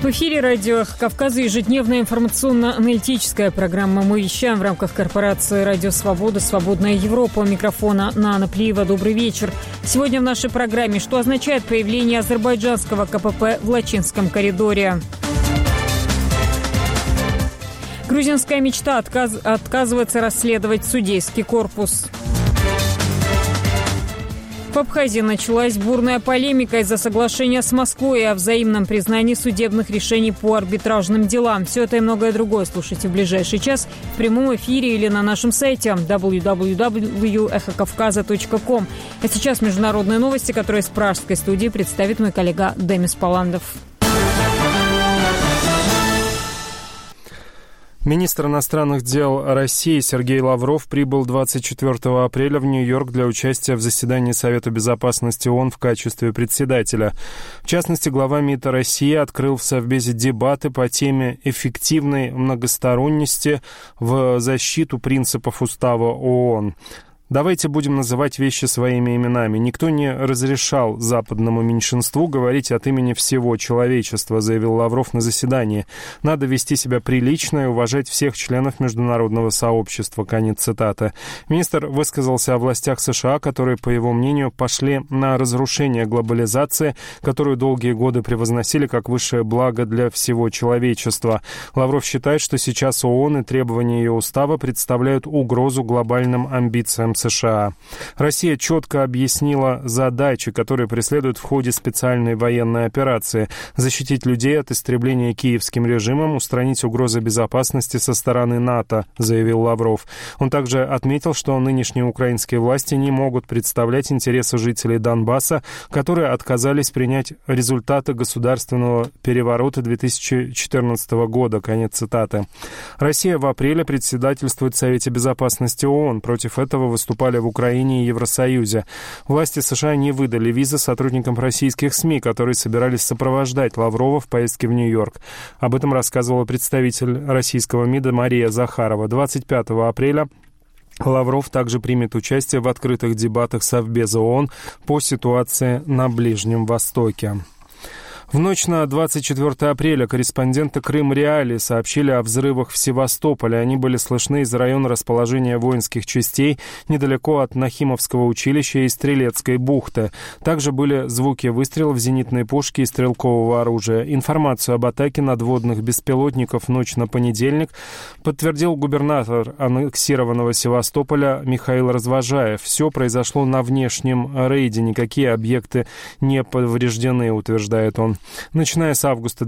В эфире радио «Эхо Кавказа» ежедневная информационно-аналитическая программа. Мы вещаем в рамках корпорации «Радио Свобода», «Свободная Европа». У микрофона Нана Плиева. Добрый вечер. Сегодня в нашей программе: что означает появление азербайджанского КПП в Лачинском коридоре? Грузинская мечта отказывается расследовать судейский корпус. В Абхазии началась бурная полемика из-за соглашения с Москвой о взаимном признании судебных решений по арбитражным делам. Все это и многое другое слушайте в ближайший час в прямом эфире или на нашем сайте www.echokavkaza.com. А сейчас международные новости, которые из пражской студии представит мой коллега Демис Паландов. Министр иностранных дел России Сергей Лавров прибыл 24 апреля в Нью-Йорк для участия в заседании Совета безопасности ООН в качестве председателя. В частности, глава МИД России открыл в Совбезе дебаты по теме эффективной многосторонности в защиту принципов Устава ООН. Давайте будем называть вещи своими именами. Никто не разрешал западному меньшинству говорить от имени всего человечества, заявил Лавров на заседании. Надо вести себя прилично и уважать всех членов международного сообщества. Конец цитаты. Министр высказался о властях США, которые, по его мнению, пошли на разрушение глобализации, которую долгие годы превозносили как высшее благо для всего человечества. Лавров считает, что сейчас ООН и требования ее устава представляют угрозу глобальным амбициям США. Россия четко объяснила задачи, которые преследуют в ходе специальной военной операции: защитить людей от истребления киевским режимом, устранить угрозы безопасности со стороны НАТО, заявил Лавров. Он также отметил, что нынешние украинские власти не могут представлять интересы жителей Донбасса, которые отказались принять результаты государственного переворота 2014 года. Конец цитаты. Россия в апреле председательствует в Совете безопасности ООН. Против этого выступали в Украине и Евросоюзе. Власти США не выдали визы сотрудникам российских СМИ, которые собирались сопровождать Лаврова в поездке в Нью-Йорк. Об этом рассказывала представитель российского МИДа Мария Захарова. 25 апреля Лавров также примет участие в открытых дебатах Совбеза ООН по ситуации на Ближнем Востоке. В ночь на 24 апреля корреспонденты Крым-Реалии сообщили о взрывах в Севастополе. Они были слышны из района расположения воинских частей недалеко от Нахимовского училища и Стрелецкой бухты. Также были звуки выстрелов зенитной пушки и стрелкового оружия. Информацию об атаке надводных беспилотников в ночь на понедельник подтвердил губернатор аннексированного Севастополя Михаил Развожаев. Все произошло на внешнем рейде, никакие объекты не повреждены, утверждает он. Начиная с августа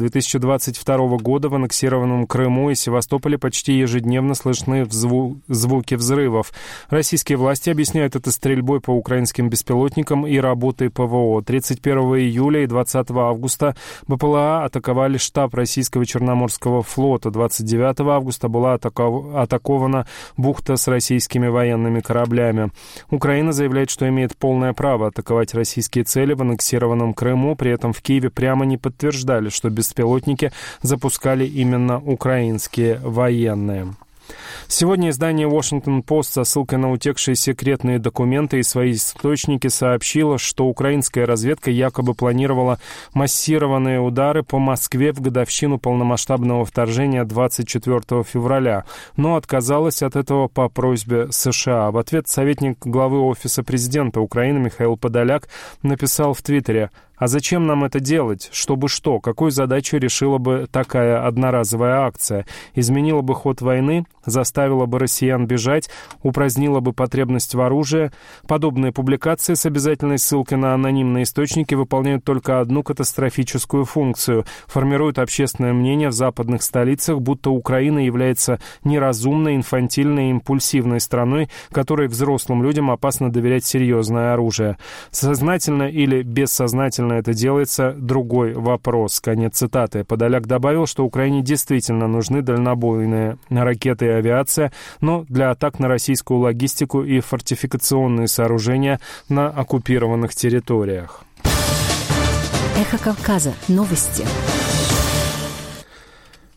2022 года в аннексированном Крыму и Севастополе почти ежедневно слышны звуки взрывов. Российские власти объясняют это стрельбой по украинским беспилотникам и работой ПВО. 31 июля и 20 августа БПЛА атаковали штаб российского Черноморского флота. 29 августа была атакована бухта с российскими военными кораблями. Украина заявляет, что имеет полное право атаковать российские цели в аннексированном Крыму. При этом в Киеве прямо не подтверждали, что беспилотники запускали именно украинские военные. Сегодня издание «Washington Post» со ссылкой на утекшие секретные документы и свои источники сообщило, что украинская разведка якобы планировала массированные удары по Москве в годовщину полномасштабного вторжения 24 февраля, но отказалась от этого по просьбе США. В ответ советник главы Офиса президента Украины Михаил Подоляк написал в Твиттере: «А зачем нам это делать? Чтобы что? Какую задачу решила бы такая одноразовая акция? Изменила бы ход войны? Заставила бы россиян бежать? Упразднила бы потребность в оружии?» Подобные публикации с обязательной ссылкой на анонимные источники выполняют только одну катастрофическую функцию: формируют общественное мнение в западных столицах, будто Украина является неразумной, инфантильной и импульсивной страной, которой взрослым людям опасно доверять серьезное оружие. Сознательно или бессознательно это делается — другой вопрос. Конец цитаты. Подоляк добавил, что Украине действительно нужны дальнобойные ракеты и авиация, но для атак на российскую логистику и фортификационные сооружения на оккупированных территориях. Эхо Кавказа. Новости.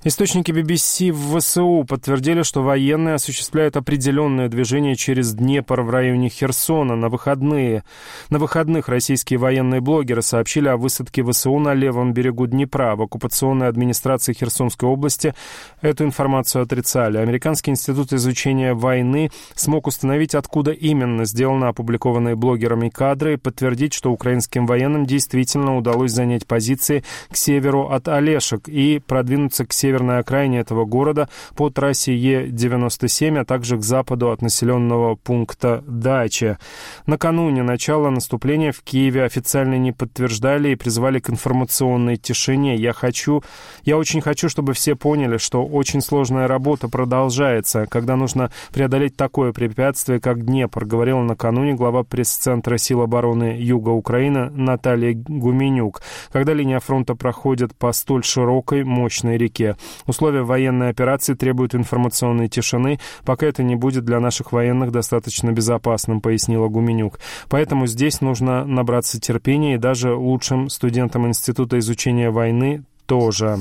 Источники BBC в ВСУ подтвердили, что военные осуществляют определенное движение через Днепр в районе Херсона. На выходных российские военные блогеры сообщили о высадке ВСУ на левом берегу Днепра. В оккупационной администрации Херсонской области эту информацию отрицали. Американский институт изучения войны смог установить, откуда именно сделаны опубликованные блогерами кадры, и подтвердить, что украинским военным действительно удалось занять позиции к северу от Олешек и продвинуться к северной окраине этого города по трассе Е-97, а также к западу от населенного пункта Дача. Накануне начала наступления в Киеве официально не подтверждали и призывали к информационной тишине. Я очень хочу, чтобы все поняли, что очень сложная работа продолжается, когда нужно преодолеть такое препятствие, как Днепр, говорила накануне глава пресс-центра сил обороны Юга Украины Наталья Гуменюк, когда линия фронта проходит по столь широкой, мощной реке. Условия военной операции требуют информационной тишины, пока это не будет для наших военных достаточно безопасным, пояснила Гуменюк. Поэтому здесь нужно набраться терпения, и даже лучшим студентам Института изучения войны тоже.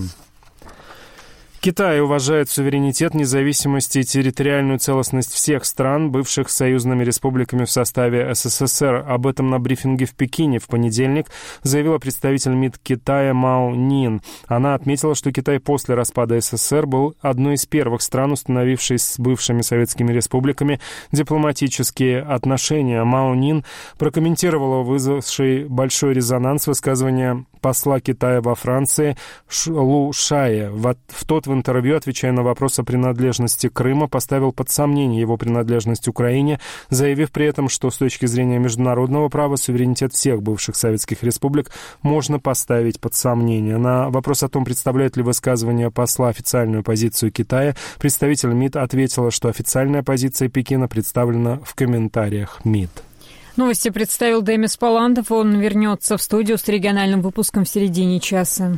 Китай уважает суверенитет, независимость и территориальную целостность всех стран, бывших союзными республиками в составе СССР. Об этом на брифинге в Пекине в понедельник заявила представитель МИД Китая Мао Нин. Она отметила, что Китай после распада СССР был одной из первых стран, установившей с бывшими советскими республиками дипломатические отношения. Мао Нин прокомментировала вызвавший большой резонанс высказывания посла Китая во Франции Лу Шая. В интервью, отвечая на вопрос о принадлежности Крыма, поставил под сомнение его принадлежность Украине, заявив при этом, что с точки зрения международного права суверенитет всех бывших советских республик можно поставить под сомнение. На вопрос о том, представляет ли высказывание посла официальную позицию Китая, представитель МИД ответила, что официальная позиция Пекина представлена в комментариях МИД. Новости представил Демис Паландов. Он вернется в студию с региональным выпуском в середине часа.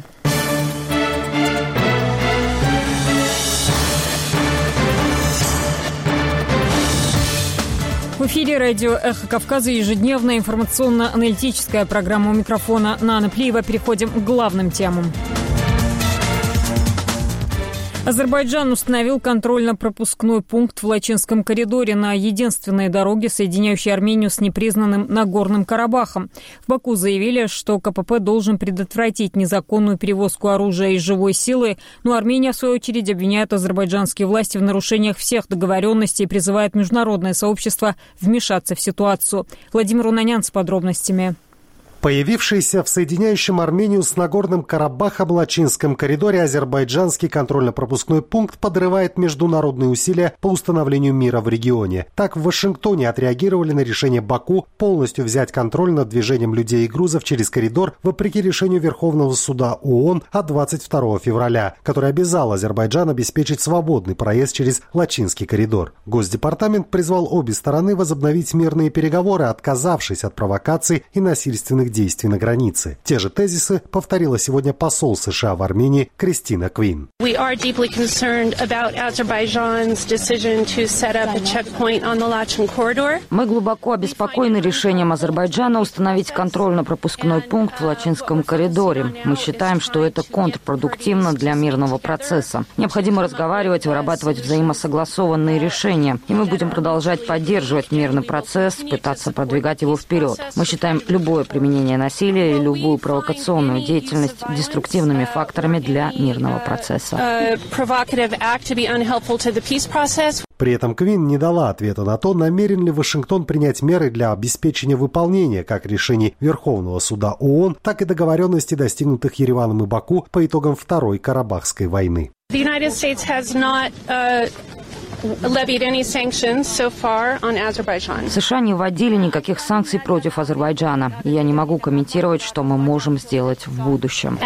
В эфире радио «Эхо Кавказа», ежедневная информационно-аналитическая программа. У микрофона Нана Плиева. Переходим к главным темам. Азербайджан установил контрольно-пропускной пункт в Лачинском коридоре на единственной дороге, соединяющей Армению с непризнанным Нагорным Карабахом. В Баку заявили, что КПП должен предотвратить незаконную перевозку оружия и живой силы, но Армения, в свою очередь, обвиняет азербайджанские власти в нарушениях всех договоренностей и призывает международное сообщество вмешаться в ситуацию. Владимир Унанян с подробностями. Появившийся в соединяющем Армению с Нагорным Карабахом Лачинском коридоре азербайджанский контрольно-пропускной пункт подрывает международные усилия по установлению мира в регионе. Так, в Вашингтоне отреагировали на решение Баку полностью взять контроль над движением людей и грузов через коридор, вопреки решению Верховного суда ООН от 22 февраля, который обязал Азербайджан обеспечить свободный проезд через Лачинский коридор. Госдепартамент призвал обе стороны возобновить мирные переговоры, отказавшись от провокаций и насильственных действий на границе. Те же тезисы повторила сегодня посол США в Армении Кристина Квин. Мы глубоко обеспокоены решением Азербайджана установить контрольно-пропускной пункт в Лачинском коридоре. Мы считаем, что это контрпродуктивно для мирного процесса. Необходимо разговаривать, вырабатывать взаимосогласованные решения. И мы будем продолжать поддерживать мирный процесс, пытаться продвигать его вперед. Мы считаем любое применение насилия и любую провокационную деятельность деструктивными факторами для мирного процесса. При этом Квин не дала ответа на то, намерен ли Вашингтон принять меры для обеспечения выполнения как решений Верховного суда ООН, так и договоренностей, достигнутых Ереваном и Баку по итогам Второй Карабахской войны. США не вводили никаких санкций против Азербайджана. И я не могу комментировать, что мы можем сделать в будущем.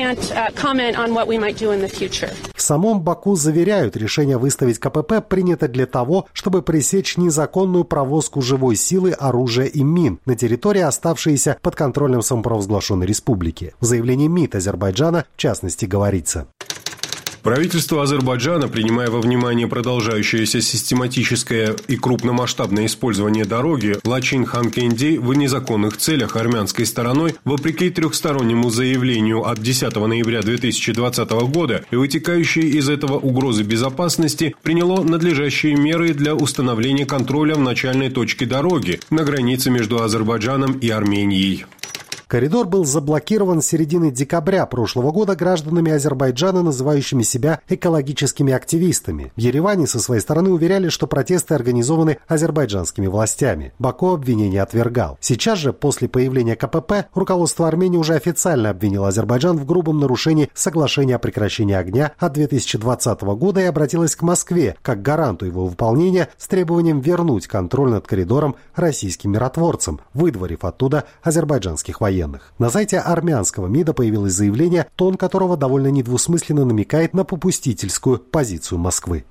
В самом Баку заверяют, решение выставить КПП принято для того, чтобы пресечь незаконную провозку живой силы, оружия и мин на территории, оставшиеся под контролем самопровозглашенной республики. В заявлении МИД Азербайджана, в частности, говорится: Правительство Азербайджана, принимая во внимание продолжающееся систематическое и крупномасштабное использование дороги Лачин-Ханкенди в незаконных целях армянской стороной, вопреки трехстороннему заявлению от 10 ноября 2020 года и вытекающей из этого угрозы безопасности, приняло надлежащие меры для установления контроля в начальной точке дороги на границе между Азербайджаном и Арменией. Коридор был заблокирован с середины декабря прошлого года гражданами Азербайджана, называющими себя экологическими активистами. В Ереване со своей стороны уверяли, что протесты организованы азербайджанскими властями. Баку обвинение отвергал. Сейчас же, после появления КПП, руководство Армении уже официально обвинило Азербайджан в грубом нарушении соглашения о прекращении огня от 2020 года и обратилось к Москве как к гаранту его выполнения с требованием вернуть контроль над коридором российским миротворцам, выдворив оттуда азербайджанских военных. На сайте армянского МИДа появилось заявление, тон которого довольно недвусмысленно намекает на попустительскую позицию Москвы.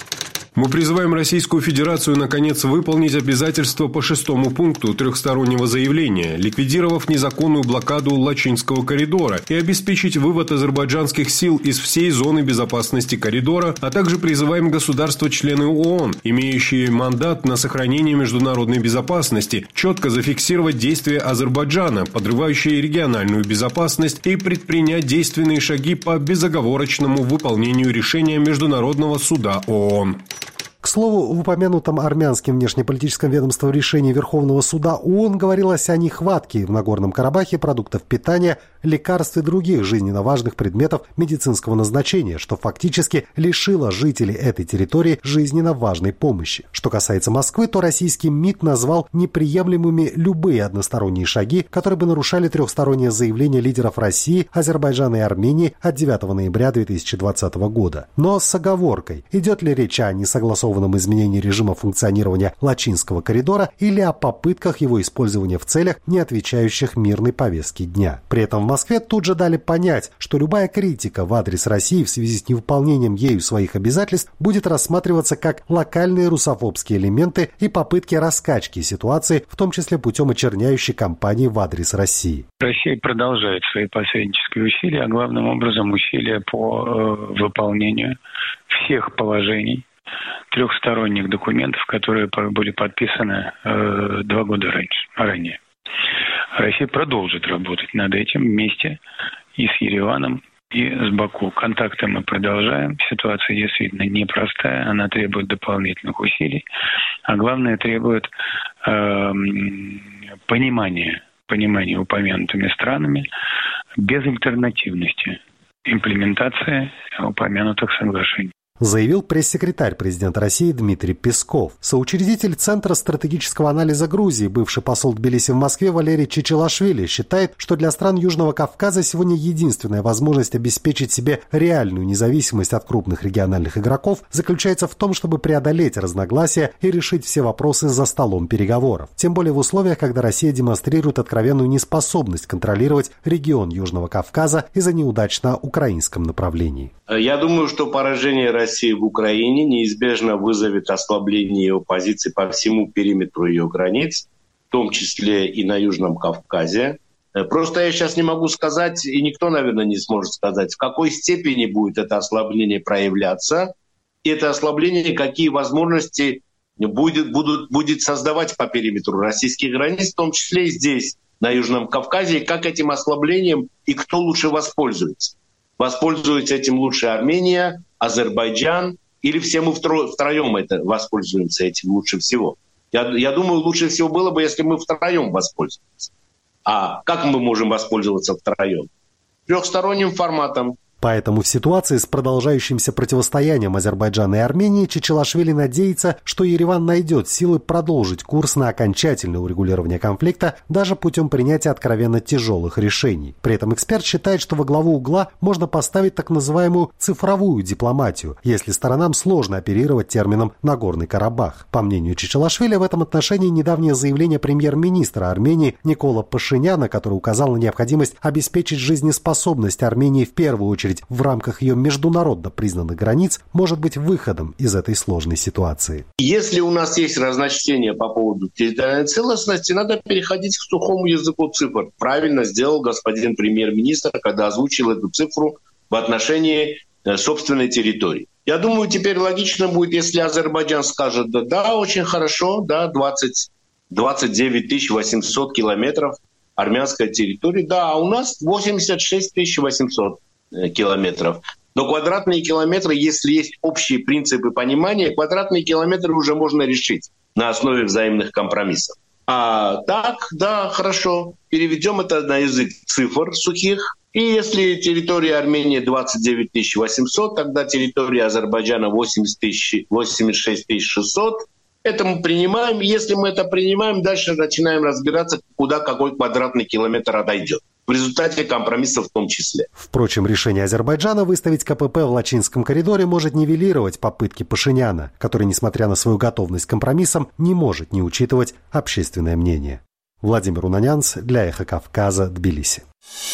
Мы призываем Российскую Федерацию наконец выполнить обязательства по 6-му пункту трехстороннего заявления, ликвидировав незаконную блокаду Лачинского коридора и обеспечить вывод азербайджанских сил из всей зоны безопасности коридора, а также призываем государства-члены ООН, имеющие мандат на сохранение международной безопасности, четко зафиксировать действия Азербайджана, подрывающие региональную безопасность, и предпринять действенные шаги по безоговорочному выполнению решения Международного суда ООН. К слову, в упомянутом армянским внешнеполитическом ведомством решении Верховного суда ООН говорилось о нехватке в Нагорном Карабахе продуктов питания, лекарств и других жизненно важных предметов медицинского назначения, что фактически лишило жителей этой территории жизненно важной помощи. Что касается Москвы, то российский МИД назвал неприемлемыми любые односторонние шаги, которые бы нарушали трехстороннее заявление лидеров России, Азербайджана и Армении от 9 ноября 2020 года. Но с оговоркой, идет ли речь о несогласованном изменении режима функционирования Лачинского коридора или о попытках его использования в целях, не отвечающих мирной повестке дня. При этом в Москве тут же дали понять, что любая критика в адрес России в связи с невыполнением ею своих обязательств будет рассматриваться как локальные русофобские элементы и попытки раскачки ситуации, в том числе путем очерняющей кампании в адрес России. Россия продолжает свои посреднические усилия, а главным образом усилия по выполнению всех положений трехсторонних документов, которые были подписаны 2 года ранее. Россия продолжит работать над этим вместе и с Ереваном, и с Баку. Контакты мы продолжаем. Ситуация действительно непростая, она требует дополнительных усилий, а главное требует понимания упомянутыми странами безальтернативности имплементации упомянутых соглашений. Заявил пресс-секретарь президента России Дмитрий Песков. Соучредитель Центра стратегического анализа Грузии, бывший посол Тбилиси в Москве Валерий Чичилашвили считает, что для стран Южного Кавказа сегодня единственная возможность обеспечить себе реальную независимость от крупных региональных игроков заключается в том, чтобы преодолеть разногласия и решить все вопросы за столом переговоров. Тем более в условиях, когда Россия демонстрирует откровенную неспособность контролировать регион Южного Кавказа из-за неудач на украинском направлении. Я думаю, что поражение России в Украине неизбежно вызовет ослабление ее позиций по всему периметру ее границ, в том числе и на Южном Кавказе. Просто я сейчас не могу сказать, и никто, наверное, не сможет сказать, в какой степени будет это ослабление проявляться, и это ослабление какие возможности будет создавать по периметру российских границ, в том числе и здесь, на Южном Кавказе, и как этим ослаблением и кто лучше воспользуется. Воспользуется этим лучше Армения, Азербайджан, или все мы втроем воспользуемся этим лучше всего. Я думаю, лучше всего было бы, если мы втроем воспользуемся. А как мы можем воспользоваться втроем? Трехсторонним форматом. Поэтому в ситуации с продолжающимся противостоянием Азербайджана и Армении Чичилашвили надеется, что Ереван найдет силы продолжить курс на окончательное урегулирование конфликта даже путем принятия откровенно тяжелых решений. При этом эксперт считает, что во главу угла можно поставить так называемую цифровую дипломатию, если сторонам сложно оперировать термином «Нагорный Карабах». По мнению Чичилашвили, в этом отношении недавнее заявление премьер-министра Армении Никола Пашиняна, который указал на необходимость обеспечить жизнеспособность Армении в первую очередь в рамках ее международно признанных границ, может быть выходом из этой сложной ситуации. Если у нас есть разночтение по поводу территориальной целостности, надо переходить к сухому языку цифр. Правильно сделал господин премьер-министр, когда озвучил эту цифру в отношении собственной территории. Я думаю, теперь логично будет, если Азербайджан скажет, да, очень хорошо, да, 29 800 километров армянской территории, да, а у нас 86 800 километров. Но квадратные километры, если есть общие принципы понимания, квадратные километры уже можно решить на основе взаимных компромиссов. А так, да, хорошо, переведем это на язык цифр сухих. И если территория Армении 29 800, тогда территория Азербайджана 86 600. Это мы принимаем. Если мы это принимаем, дальше начинаем разбираться, куда какой квадратный километр отойдет. В результате компромиссов в том числе. Впрочем, решение Азербайджана выставить КПП в Лачинском коридоре может нивелировать попытки Пашиняна, который, несмотря на свою готовность к компромиссам, не может не учитывать общественное мнение. Владимир Унанянц для «Эхо Кавказа», Тбилиси.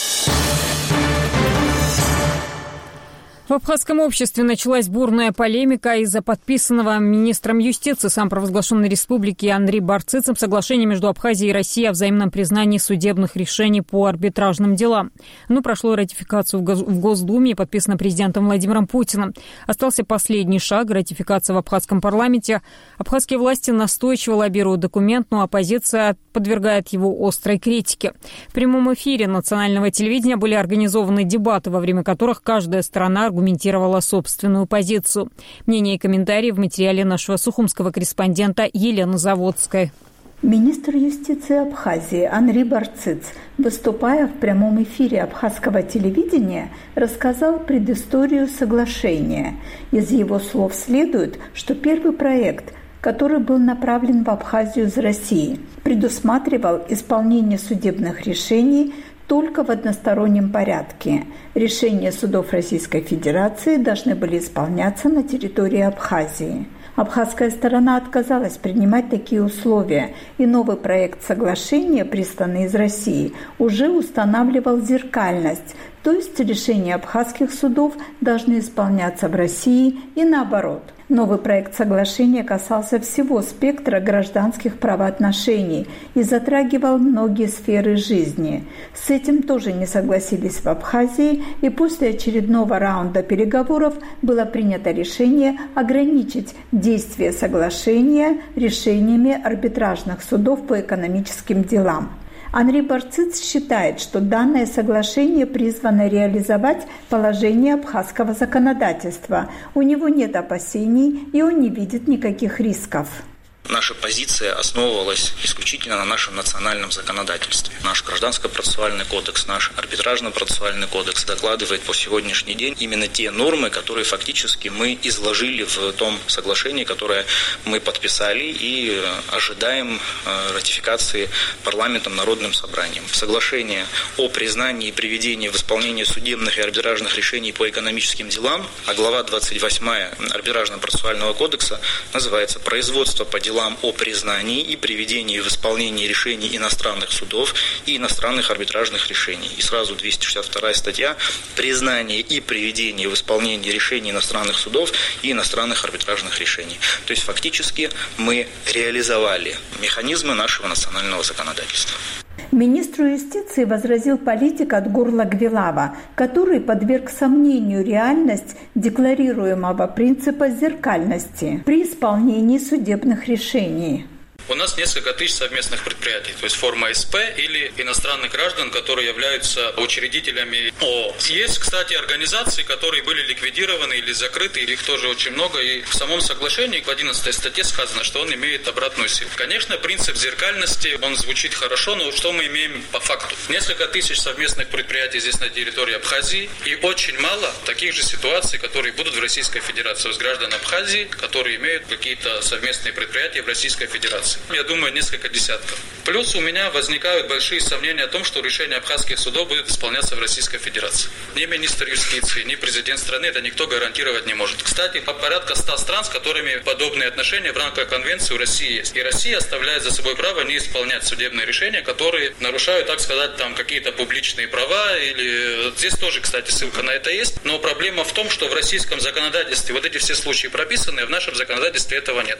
В абхазском обществе началась бурная полемика из-за подписанного министром юстиции самопровозглашенной республики Анри Барцицем соглашения между Абхазией и Россией о взаимном признании судебных решений по арбитражным делам. Оно прошло ратификацию в Госдуме и подписано президентом Владимиром Путиным. Остался последний шаг – ратификация в абхазском парламенте. Абхазские власти настойчиво лоббируют документ, но оппозиция подвергает его острой критике. В прямом эфире национального телевидения были организованы дебаты, во время которых каждая сторона аргументировала собственную позицию. Мнения и комментарии в материале нашего сухумского корреспондента Елены Заводской. Министр юстиции Абхазии Анри Барциц, выступая в прямом эфире абхазского телевидения, рассказал предысторию соглашения. Из его слов следует, что первый проект, который был направлен в Абхазию из России, предусматривал исполнение судебных решений только в одностороннем порядке. Решения судов Российской Федерации должны были исполняться на территории Абхазии. Абхазская сторона отказалась принимать такие условия, и новый проект соглашения, присланный из России, уже устанавливал зеркальность, то есть решения абхазских судов должны исполняться в России и наоборот. Новый проект соглашения касался всего спектра гражданских правоотношений и затрагивал многие сферы жизни. С этим тоже не согласились в Абхазии, и после очередного раунда переговоров было принято решение ограничить действие соглашения решениями арбитражных судов по экономическим делам. Анри Барциц считает, что данное соглашение призвано реализовать положение абхазского законодательства. У него нет опасений, и он не видит никаких рисков. Наша позиция основывалась исключительно на нашем национальном законодательстве. Наш гражданско-процессуальный кодекс, наш арбитражно-процессуальный кодекс докладывает по сегодняшний день именно те нормы, которые фактически мы изложили в том соглашении, которое мы подписали и ожидаем ратификации парламентом, народным собранием. Соглашение о признании и приведении в исполнение судебных и арбитражных решений по экономическим делам, а глава 28 арбитражно-процессуального кодекса называется «Производство по делам о признании и приведении в исполнение решений иностранных судов и иностранных арбитражных решений». И сразу 262 статья «Признание и приведение в исполнение решений иностранных судов и иностранных арбитражных решений». То есть фактически мы реализовали механизмы нашего национального законодательства. Министру юстиции возразил политик от горла Гвилава, который подверг сомнению реальность декларируемого принципа зеркальности при исполнении судебных решений. У нас несколько тысяч совместных предприятий, то есть форма СП или иностранных граждан, которые являются учредителями ООО. Есть, кстати, организации, которые были ликвидированы или закрыты, их тоже очень много, и в самом соглашении в 11 статье сказано, что он имеет обратную силу. Конечно, принцип зеркальности, он звучит хорошо, но что мы имеем по факту? Несколько тысяч совместных предприятий здесь на территории Абхазии, и очень мало таких же ситуаций, которые будут в Российской Федерации, то есть граждан Абхазии, которые имеют какие-то совместные предприятия в Российской Федерации. Я думаю, несколько десятков. Плюс у меня возникают большие сомнения о том, что решение абхазских судов будет исполняться в Российской Федерации. Ни министр юстиции, ни президент страны это никто гарантировать не может. Кстати, порядка 100 стран, с которыми подобные отношения в рамках конвенции у России есть. И Россия оставляет за собой право не исполнять судебные решения, которые нарушают, так сказать, там какие-то публичные права. Или здесь тоже, кстати, ссылка на это есть. Но проблема в том, что в российском законодательстве вот эти все случаи прописаны, а в нашем законодательстве этого нет.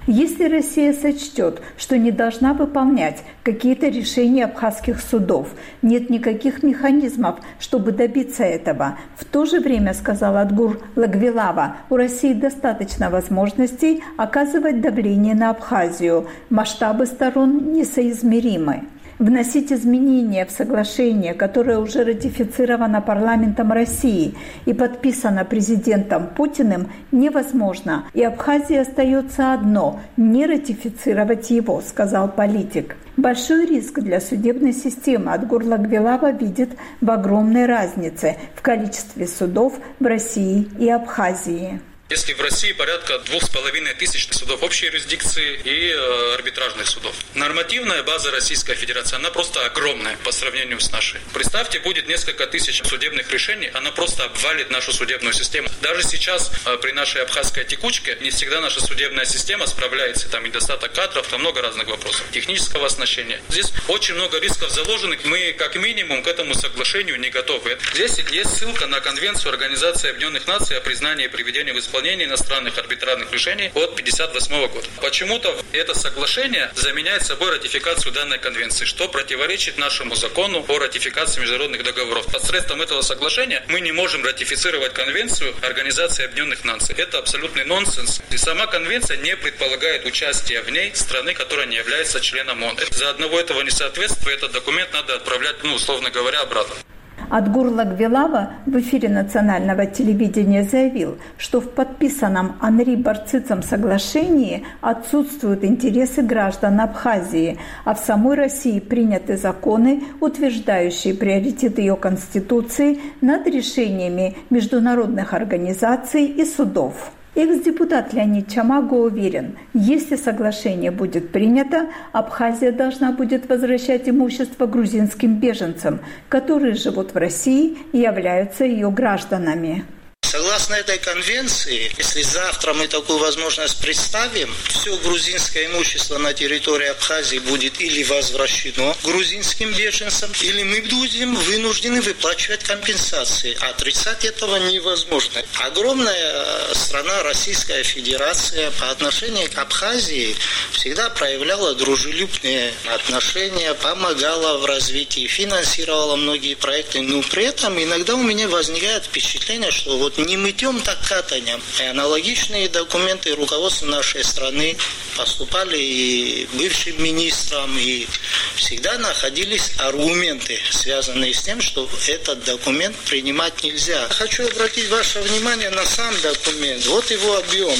Если Россия сочтет, что не должна выполнять какие-то решения абхазских судов, нет никаких механизмов, чтобы добиться этого. В то же время, сказал Адгур Лагвилава, у России достаточно возможностей оказывать давление на Абхазию. Масштабы сторон несоизмеримы. Вносить изменения в соглашение, которое уже ратифицировано парламентом России и подписано президентом Путиным, невозможно. И Абхазии остается одно – не ратифицировать его, сказал политик. Большой риск для судебной системы Адгур Лагвилава видит в огромной разнице в количестве судов в России и Абхазии. Если в России порядка 2500 судов общей юрисдикции и арбитражных судов. Нормативная база Российской Федерации, она просто огромная по сравнению с нашей. Представьте, будет несколько тысяч судебных решений, она просто обвалит нашу судебную систему. Даже сейчас при нашей абхазской текучке не всегда наша судебная система справляется. Там недостаток кадров, там много разных вопросов. Технического оснащения. Здесь очень много рисков заложенных. Мы как минимум к этому соглашению не готовы. Здесь есть ссылка на Конвенцию Организации Объединенных Наций о признании и приведении в исполнение иностранных арбитражных решений от 1958 года. Почему-то это соглашение заменяет собой ратификацию данной конвенции, что противоречит нашему закону о ратификации международных договоров. Посредством этого соглашения мы не можем ратифицировать конвенцию Организации Объединенных Наций. Это абсолютный нонсенс. И сама конвенция не предполагает участие в ней страны, которая не является членом ООН. За одного этого несоответствия этот документ надо отправлять, условно говоря, обратно. Адгур Лагвилава в эфире национального телевидения заявил, что в подписанном Анри Барцицем соглашении отсутствуют интересы граждан Абхазии, а в самой России приняты законы, утверждающие приоритет ее конституции над решениями международных организаций и судов. Экс-депутат Леонид Чамаго уверен, если соглашение будет принято, Абхазия должна будет возвращать имущество грузинским беженцам, которые живут в России и являются ее гражданами. Согласно этой конвенции, если завтра мы такую возможность представим, все грузинское имущество на территории Абхазии будет или возвращено грузинским беженцам, или мы будем вынуждены выплачивать компенсации. Отрицать этого невозможно. Огромная страна, Российская Федерация, по отношению к Абхазии всегда проявляла дружелюбные отношения, помогала в развитии, финансировала многие проекты, но при этом иногда у меня возникает впечатление, что вот не мытьем, так катанем. И аналогичные документы руководства нашей страны поступали и бывшим министрам, и всегда находились аргументы, связанные с тем, что этот документ принимать нельзя. Хочу обратить ваше внимание на сам документ. Вот его объем.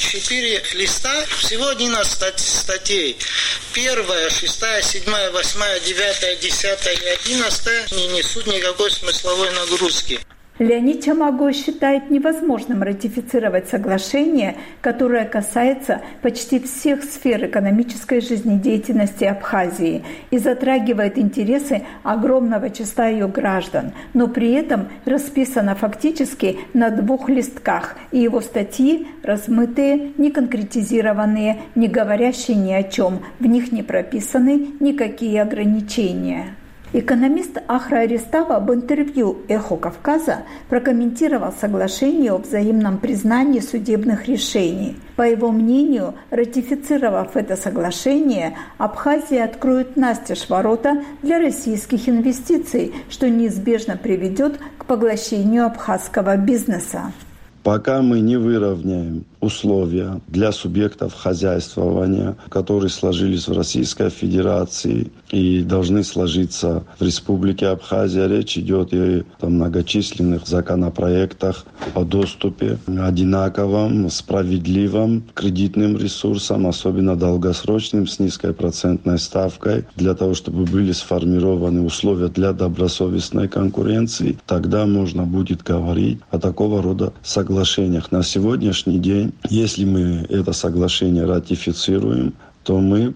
4 листа, всего 11 статей. 1, 6, 7, 8, 9, 10 и 11 не несут никакой смысловой нагрузки. Леонид Чамаго считает невозможным ратифицировать соглашение, которое касается почти всех сфер экономической жизнедеятельности Абхазии и затрагивает интересы огромного числа ее граждан, но при этом расписано фактически на 2 листках, и его статьи размытые, не конкретизированные, не говорящие ни о чем, в них не прописаны никакие ограничения. Экономист Ахра Аристава в интервью «Эхо Кавказа» прокомментировал соглашение о взаимном признании судебных решений. По его мнению, ратифицировав это соглашение, Абхазия откроет настежь ворота для российских инвестиций, что неизбежно приведет к поглощению абхазского бизнеса. Пока мы не выровняем условия для субъектов хозяйствования, которые сложились в Российской Федерации и должны сложиться в Республике Абхазия, речь идет и о многочисленных законопроектах о доступе одинаковым, справедливым кредитным ресурсам, особенно долгосрочным, с низкой процентной ставкой, для того, чтобы были сформированы условия для добросовестной конкуренции, тогда можно будет говорить о такого рода соглашениях. На сегодняшний день, если мы это соглашение ратифицируем, то мы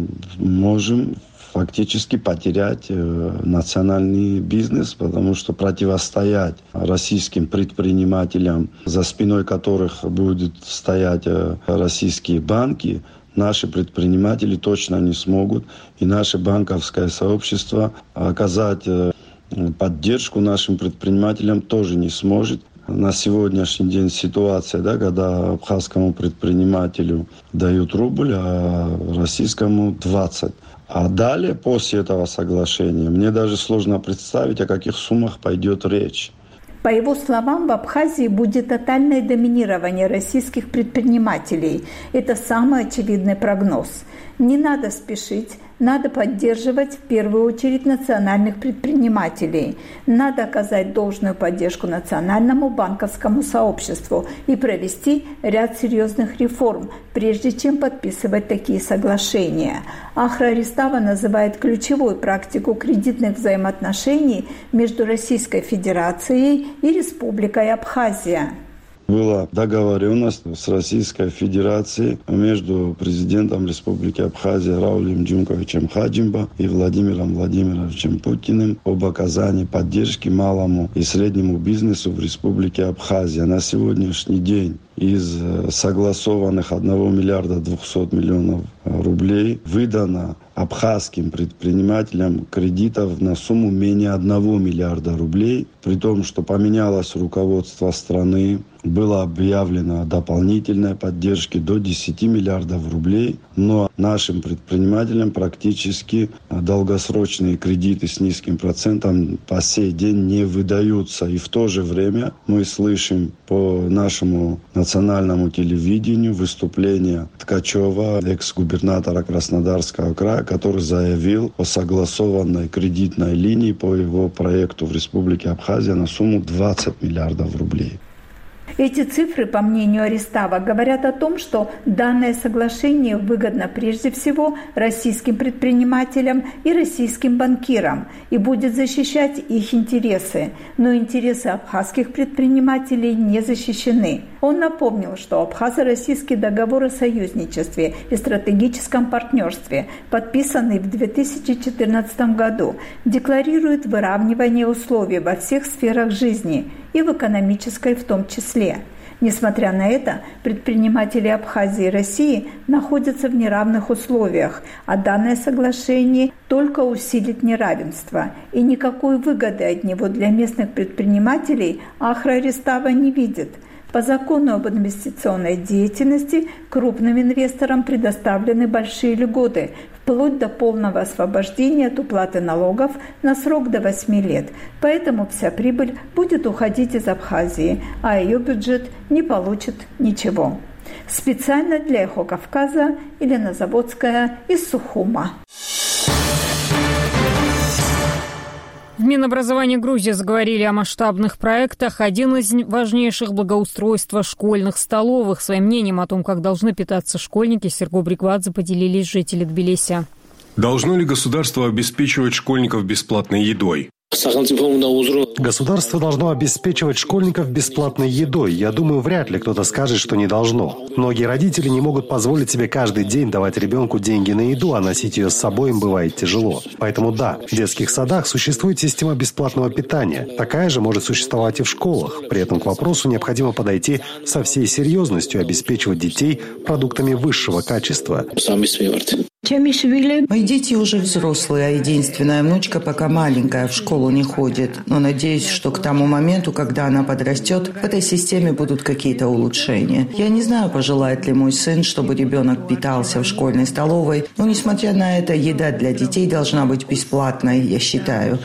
можем фактически потерять национальный бизнес, потому что противостоять российским предпринимателям, за спиной которых будут стоять российские банки, наши предприниматели точно не смогут. И наше банковское сообщество оказать поддержку нашим предпринимателям тоже не сможет. на сегодняшний день ситуация, да, когда абхазскому предпринимателю дают рубль, а российскому 20. А далее, после этого соглашения, мне даже сложно представить, о каких суммах пойдет речь. По его словам, в Абхазии будет тотальное доминирование российских предпринимателей. Это самый очевидный прогноз. Не надо спешить, надо поддерживать в первую очередь национальных предпринимателей. Надо оказать должную поддержку национальному банковскому сообществу и провести ряд серьезных реформ, прежде чем подписывать такие соглашения. Ахра Арестава называет ключевой практику кредитных взаимоотношений между Российской Федерацией и Республикой Абхазия. Была договоренность с Российской Федерацией между президентом Республики Абхазия Раулем Джунковичем Хаджимба и Владимиром Владимировичем Путиным об оказании поддержки малому и среднему бизнесу в Республике Абхазия. На сегодняшний день из согласованных 1 миллиарда 200 миллионов рублей выдано абхазским предпринимателям кредитов на сумму менее 1 миллиарда рублей, при том, что поменялось руководство страны, было объявлено о дополнительной поддержке до 10 миллиардов рублей, но нашим предпринимателям практически долгосрочные кредиты с низким процентом по сей день не выдаются. И в то же время мы слышим по нашему национальному телевидению выступление Ткачева, экс-губернатора Краснодарского края, который заявил о согласованной кредитной линии по его проекту в Республике Абхазия на сумму 20 миллиардов рублей. Эти цифры, по мнению Арестава, говорят о том, что данное соглашение выгодно прежде всего российским предпринимателям и российским банкирам и будет защищать их интересы. Но интересы абхазских предпринимателей не защищены. Он напомнил, что абхазо-российский договор о союзничестве и стратегическом партнерстве, подписанный в 2014 году, декларирует выравнивание условий во всех сферах жизни и в экономической в том числе. Несмотря на это, предприниматели Абхазии и России находятся в неравных условиях, а данное соглашение только усилит неравенство. И никакой выгоды от него для местных предпринимателей Ахра Арестава не видит. По закону об инвестиционной деятельности крупным инвесторам предоставлены большие льготы, вплоть до полного освобождения от уплаты налогов на срок до 8 лет. Поэтому вся прибыль будет уходить из Абхазии, а ее бюджет не получит ничего. Специально для «Эхо Кавказа» Елена Заводская из Сухума. В Минобразовании Грузии заговорили о масштабных проектах. Один из важнейших – благоустройство школьных столовых. Своим мнением о том, как должны питаться школьники, Серго Бриквадзе поделились жители Тбилиси. Должно ли государство обеспечивать школьников бесплатной едой? Государство должно обеспечивать школьников бесплатной едой. Я думаю, вряд ли кто-то скажет, что не должно. Многие родители не могут позволить себе каждый день давать ребенку деньги на еду, а носить ее с собой им бывает тяжело. Поэтому да, в детских садах существует система бесплатного питания. Такая же может существовать и в школах. При этом к вопросу необходимо подойти со всей серьезностью и обеспечивать детей продуктами высшего качества. Мои дети уже взрослые, а единственная внучка пока маленькая, в школу не ходит. Но надеюсь, что к тому моменту, когда она подрастет, в этой системе будут какие-то улучшения. Я не знаю, пожелает ли мой сын, чтобы ребенок питался в школьной столовой, но, несмотря на это, еда для детей должна быть бесплатной, я считаю.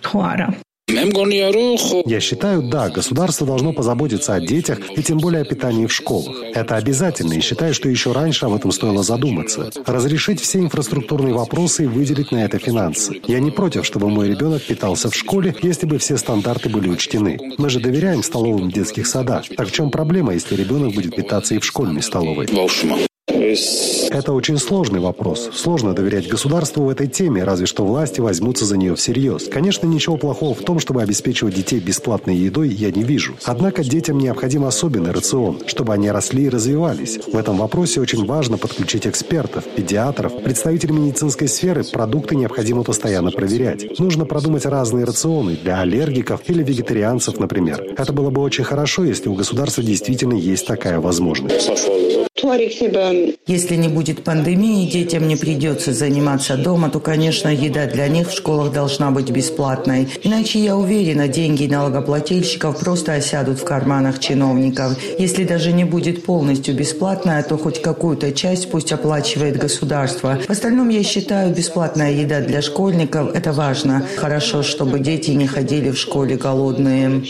Я считаю, да, государство должно позаботиться о детях и тем более о питании в школах. Это обязательно, и считаю, что еще раньше об этом стоило задуматься. Разрешить все инфраструктурные вопросы и выделить на это финансы. Я не против, чтобы мой ребенок питался в школе, если бы все стандарты были учтены. Мы же доверяем столовым в детских садах. Так в чем проблема, если ребенок будет питаться и в школьной столовой? Это очень сложный вопрос. Сложно доверять государству в этой теме, разве что власти возьмутся за нее всерьез. Конечно, ничего плохого в том, чтобы обеспечивать детей бесплатной едой, я не вижу. Однако детям необходим особенный рацион, чтобы они росли и развивались. В этом вопросе очень важно подключить экспертов, педиатров, представителей медицинской сферы. Продукты необходимо постоянно проверять. Нужно продумать разные рационы для аллергиков или вегетарианцев, например. Это было бы очень хорошо, если у государства действительно есть такая возможность. Если не будет пандемии, детям не придется заниматься дома, то, конечно, еда для них в школах должна быть бесплатной. Иначе, я уверена, деньги налогоплательщиков просто осядут в карманах чиновников. Если даже не будет полностью бесплатная, то хоть какую-то часть пусть оплачивает государство. В остальном, я считаю, бесплатная еда для школьников – это важно. Хорошо, чтобы дети не ходили в школе голодные.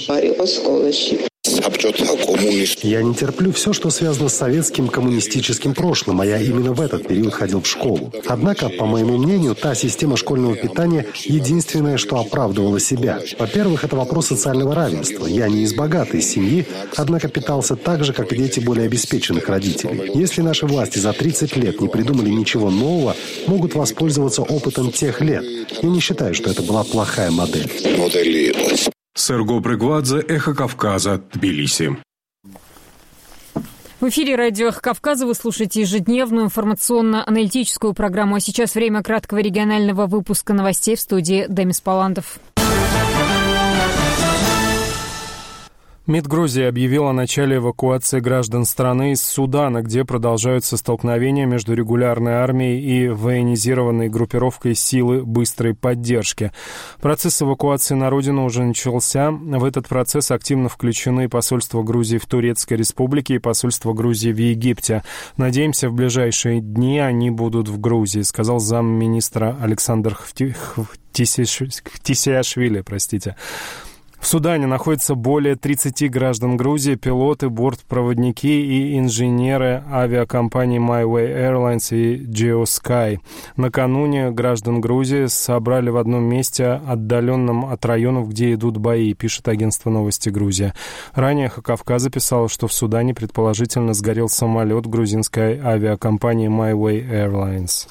Я не терплю все, что связано с советским коммунистическим прошлым, а я именно в этот период ходил в школу. Однако, по моему мнению, та система школьного питания единственное, что оправдывала себя. Во-первых, это вопрос социального равенства. Я не из богатой семьи, однако питался так же, как и дети более обеспеченных родителей. Если наши власти за 30 лет не придумали ничего нового, могут воспользоваться опытом тех лет. Я не считаю, что это была плохая модель. Серго Прыгвадзе, «Эхо Кавказа», Тбилиси. В эфире радио «Эхо Кавказа» вы слушаете ежедневную информационно-аналитическую программу. А сейчас время краткого регионального выпуска новостей в студии Демис Паландов. МИД Грузии объявил о начале эвакуации граждан страны из Судана, где продолжаются столкновения между регулярной армией и военизированной группировкой силы быстрой поддержки. Процесс эвакуации на родину уже начался. В этот процесс активно включены посольство Грузии в Турецкой Республике и посольство Грузии в Египте. Надеемся, в ближайшие дни они будут в Грузии, сказал замминистра Александр Тисиашвили. В Судане находится более 30 граждан Грузии, пилоты, бортпроводники и инженеры авиакомпаний MyWay Airlines и GeoSky. Накануне граждан Грузии собрали в одном месте, отдаленном от районов, где идут бои, пишет агентство «Новости Грузия». Ранее «Эхо Кавказа» писало, что в Судане предположительно сгорел самолет грузинской авиакомпании MyWay Airlines.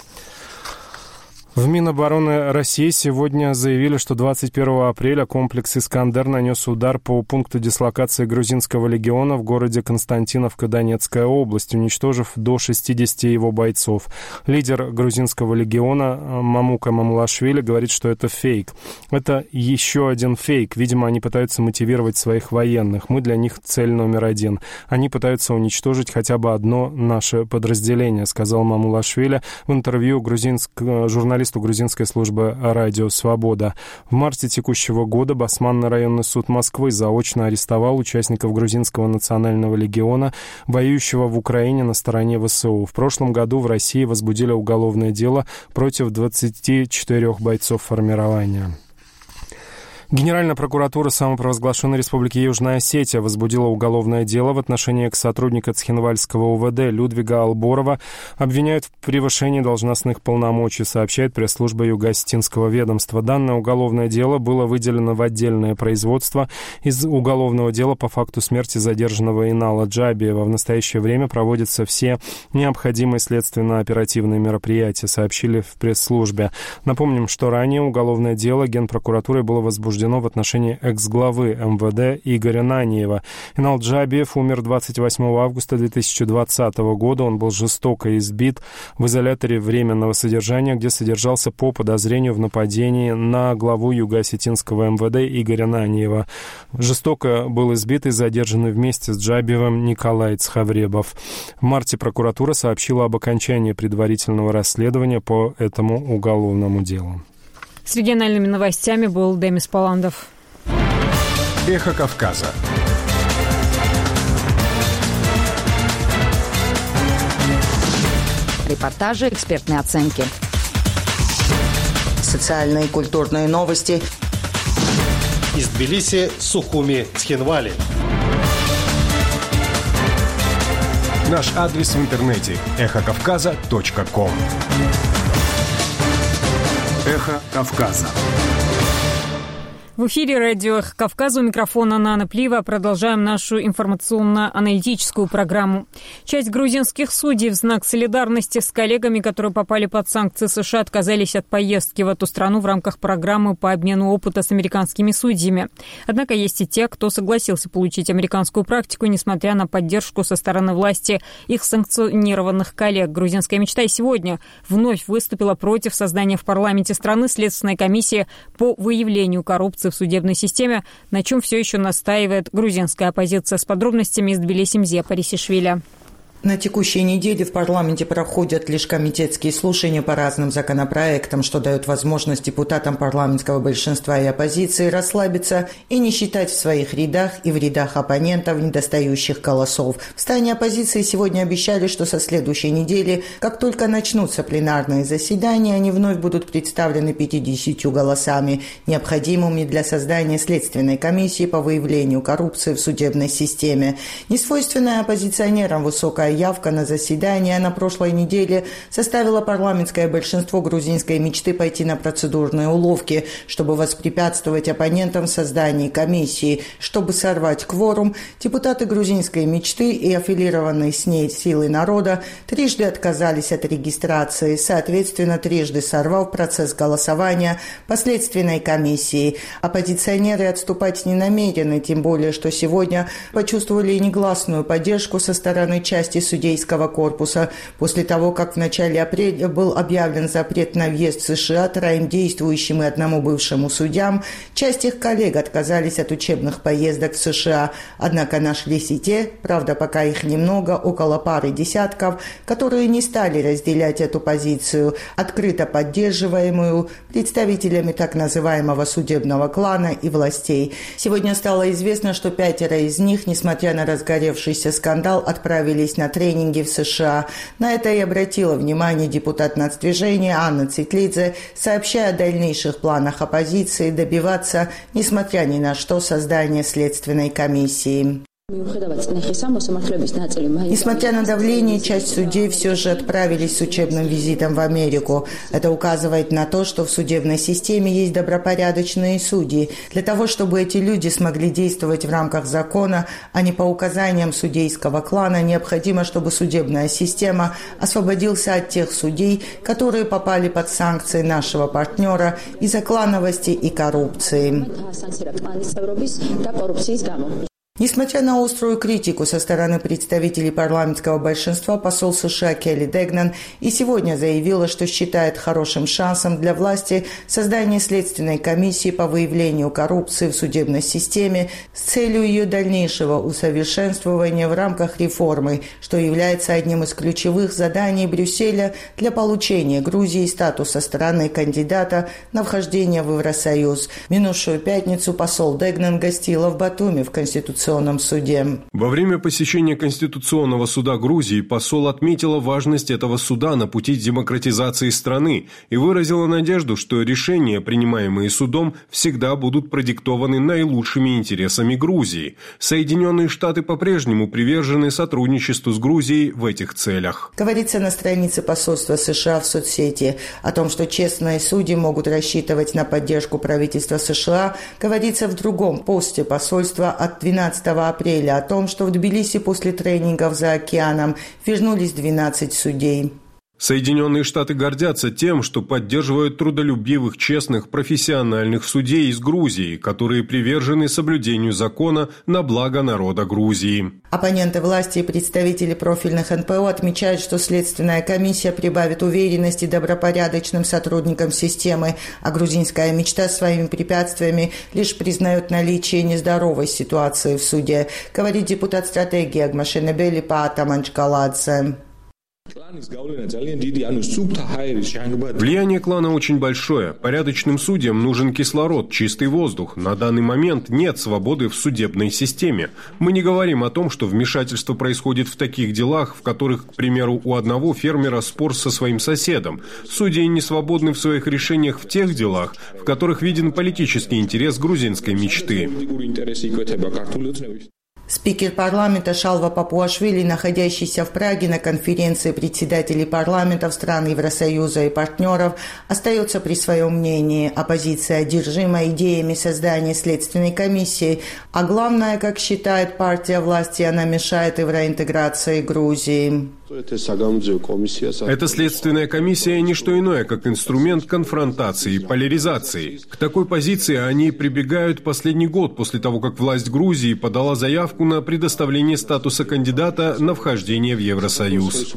В Минобороны России сегодня заявили, что 21 апреля комплекс «Искандер» нанес удар по пункту дислокации грузинского легиона в городе Константиновка, Донецкая область, уничтожив до 60 его бойцов. Лидер грузинского легиона Мамука Мамулашвили говорит, что это фейк. Это еще один фейк. Видимо, они пытаются мотивировать своих военных. Мы для них цель номер один. Они пытаются уничтожить хотя бы одно наше подразделение, сказал Мамулашвили в интервью журналисту грузинской службы «Радио Свобода». В марте текущего года Басманный районный суд Москвы заочно арестовал участников грузинского национального легиона, воюющего в Украине на стороне ВСУ. В прошлом году в России возбудили уголовное дело против 24 бойцов формирования. Генеральная прокуратура самопровозглашенной Республики Южная Осетия возбудила уголовное дело в отношении экс-сотрудника Цхинвальского УВД Людвига Алборова. Обвиняют в превышении должностных полномочий, сообщает пресс-служба Юго-Осетинского ведомства. Данное уголовное дело было выделено в отдельное производство из уголовного дела по факту смерти задержанного Инала Джабиева. В настоящее время проводятся все необходимые следственно-оперативные мероприятия, сообщили в пресс-службе. Напомним, что ранее уголовное дело Генпрокуратурой было возбуждено в отношении экс-главы МВД Игоря Наниева. Инал Джабиев умер 28 августа 2020 года. Он был жестоко избит в изоляторе временного содержания, где содержался по подозрению в нападении на главу Юго-Осетинского МВД Игоря Наниева. Жестоко был избит и задержанный вместе с Джабиевым Николай Цхавребов. В марте прокуратура сообщила об окончании предварительного расследования по этому уголовному делу. С региональными новостями был Демис Паландов. «Эхо Кавказа». Репортажи, экспертные оценки. Социальные и культурные новости. Из Тбилиси, Сухуми, Цхинвали. Наш адрес в интернете – эхокавказа.ком. «Эхо Кавказа». В эфире радио «Эхо Кавказа», у микрофона Нана Плива. Продолжаем нашу информационно-аналитическую программу. Часть грузинских судей в знак солидарности с коллегами, которые попали под санкции США, отказались от поездки в эту страну в рамках программы по обмену опыта с американскими судьями. Однако есть и те, кто согласился получить американскую практику, несмотря на поддержку со стороны власти их санкционированных коллег. Грузинская мечта и сегодня вновь выступила против создания в парламенте страны Следственной комиссии по выявлению коррупции в судебной системе, на чем все еще настаивает грузинская оппозиция. С подробностями из Тбилиси Мзия Парисишвили. На текущей неделе в парламенте проходят лишь комитетские слушания по разным законопроектам, что дает возможность депутатам парламентского большинства и оппозиции расслабиться и не считать в своих рядах и в рядах оппонентов недостающих голосов. В стане оппозиции сегодня обещали, что со следующей недели, как только начнутся пленарные заседания, они вновь будут представлены 50 голосами, необходимыми для создания следственной комиссии по выявлению коррупции в судебной системе. Несвойственная оппозиционерам высокая явка на заседание на прошлой неделе заставила парламентское большинство грузинской мечты пойти на процедурные уловки, чтобы воспрепятствовать оппонентам в создании комиссии. Чтобы сорвать кворум, депутаты грузинской мечты и аффилированные с ней силы народа трижды отказались от регистрации, соответственно, трижды сорвав процесс голосования по следственной комиссии. Оппозиционеры отступать не намерены, тем более, что сегодня почувствовали негласную поддержку со стороны части судейского корпуса после того, как в начале апреля был объявлен запрет на въезд в США 3 действующим и 1 бывшему судьям. Часть их коллег отказались от учебных поездок в США, однако нашлись и те, правда пока их немного, около пары десятков, которые не стали разделять эту позицию, открыто поддерживаемую представителями так называемого судебного клана и властей. Сегодня стало известно, что 5 из них, несмотря на разгоревшийся скандал, отправились на тренинги в США. На это и обратила внимание депутат нацдвижения Анна Цитлидзе, сообщая о дальнейших планах оппозиции добиваться, несмотря ни на что, создания следственной комиссии. Несмотря на давление, часть судей все же отправились с учебным визитом в Америку. Это указывает на то, что в судебной системе есть добропорядочные судьи. Для того, чтобы эти люди смогли действовать в рамках закона, а не по указаниям судейского клана, необходимо, чтобы судебная система освободился от тех судей, которые попали под санкции нашего партнера из-за клановости и коррупции. Несмотря на острую критику со стороны представителей парламентского большинства, посол США Келли Дегнан и сегодня заявила, что считает хорошим шансом для власти создание следственной комиссии по выявлению коррупции в судебной системе с целью ее дальнейшего усовершенствования в рамках реформы, что является одним из ключевых заданий Брюсселя для получения Грузии статуса страны кандидата на вхождение в Евросоюз. В минувшую пятницу посол Дегнан гостила в Батуми в Конституционном суде. Во время посещения Конституционного суда Грузии посол отметила важность этого суда на пути демократизации страны и выразила надежду, что решения, принимаемые судом, всегда будут продиктованы наилучшими интересами Грузии. Соединенные Штаты по-прежнему привержены сотрудничеству с Грузией в этих целях. Говорится на странице посольства США в соцсети о том, что честные судьи могут рассчитывать на поддержку правительства США. Говорится в другом посте посольства от 12 апреля о том, что в Тбилиси после тренингов за океаном вернулись 12 судей. Соединенные Штаты гордятся тем, что поддерживают трудолюбивых, честных, профессиональных судей из Грузии, которые привержены соблюдению закона на благо народа Грузии. Оппоненты власти и представители профильных НПО отмечают, что следственная комиссия прибавит уверенности добропорядочным сотрудникам системы, а грузинская мечта своими препятствиями лишь признает наличие нездоровой ситуации в суде, говорит депутат стратегии Агмашенебели Паата Манчкаладзе. Влияние клана очень большое. Порядочным судьям нужен кислород, чистый воздух. На данный момент нет свободы в судебной системе. Мы не говорим о том, что вмешательство происходит в таких делах, в которых, к примеру, у одного фермера спор со своим соседом. Судьи не свободны в своих решениях в тех делах, в которых виден политический интерес грузинской мечты. Спикер парламента Шалва Папуашвили, находящийся в Праге на конференции председателей парламентов стран Евросоюза и партнеров, остается при своем мнении. Оппозиция одержима идеями создания следственной комиссии, а главное, как считает партия власти, она мешает евроинтеграции Грузии. Эта следственная комиссия – не что иное, как инструмент конфронтации и поляризации. К такой позиции они прибегают последний год после того, как власть Грузии подала заявку на предоставление статуса кандидата на вхождение в Евросоюз.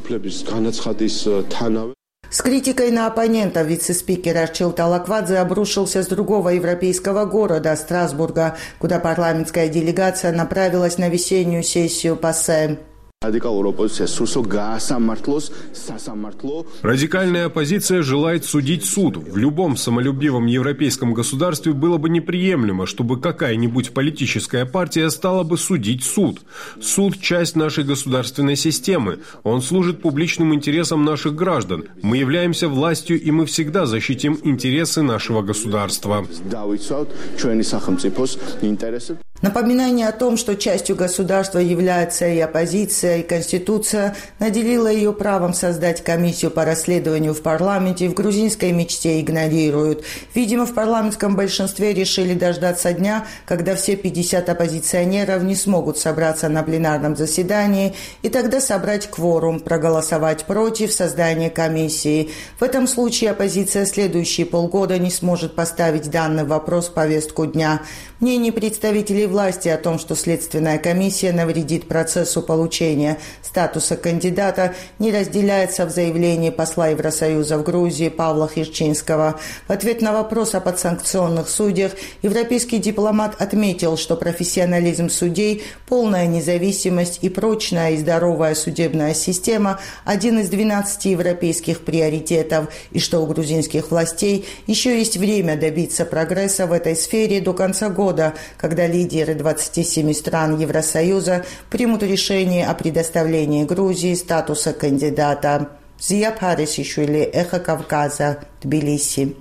С критикой на оппонентов вице-спикер Арчил Талаквадзе обрушился с другого европейского города, Страсбурга, куда парламентская делегация направилась на весеннюю сессию ПАСЕ. Радикальная оппозиция желает судить суд. В любом самолюбивом европейском государстве было бы неприемлемо, чтобы какая-нибудь политическая партия стала бы судить суд. Суд – часть нашей государственной системы. Он служит публичным интересам наших граждан. Мы являемся властью, и мы всегда защитим интересы нашего государства. Напоминание о том, что частью государства является и оппозиция, и Конституция, наделила ее правом создать комиссию по расследованию в парламенте, в грузинской мечте игнорируют. Видимо, в парламентском большинстве решили дождаться дня, когда все 50 оппозиционеров не смогут собраться на пленарном заседании, и тогда собрать кворум, проголосовать против создания комиссии. В этом случае оппозиция следующие полгода не сможет поставить данный вопрос в повестку дня. Мнение представителей власти о том, что Следственная комиссия навредит процессу получения статуса кандидата, не разделяется в заявлении посла Евросоюза в Грузии Павла Хирчинского. В ответ на вопрос о подсанкционных судьях европейский дипломат отметил, что профессионализм судей, полная независимость и прочная и здоровая судебная система – один из 12 европейских приоритетов, и что у грузинских властей еще есть время добиться прогресса в этой сфере до конца года, когда лидеры 27 стран Евросоюза примут решение о предоставлении Грузии статуса кандидата. Зия Парисишвили, Эхо Кавказа, Тбилиси.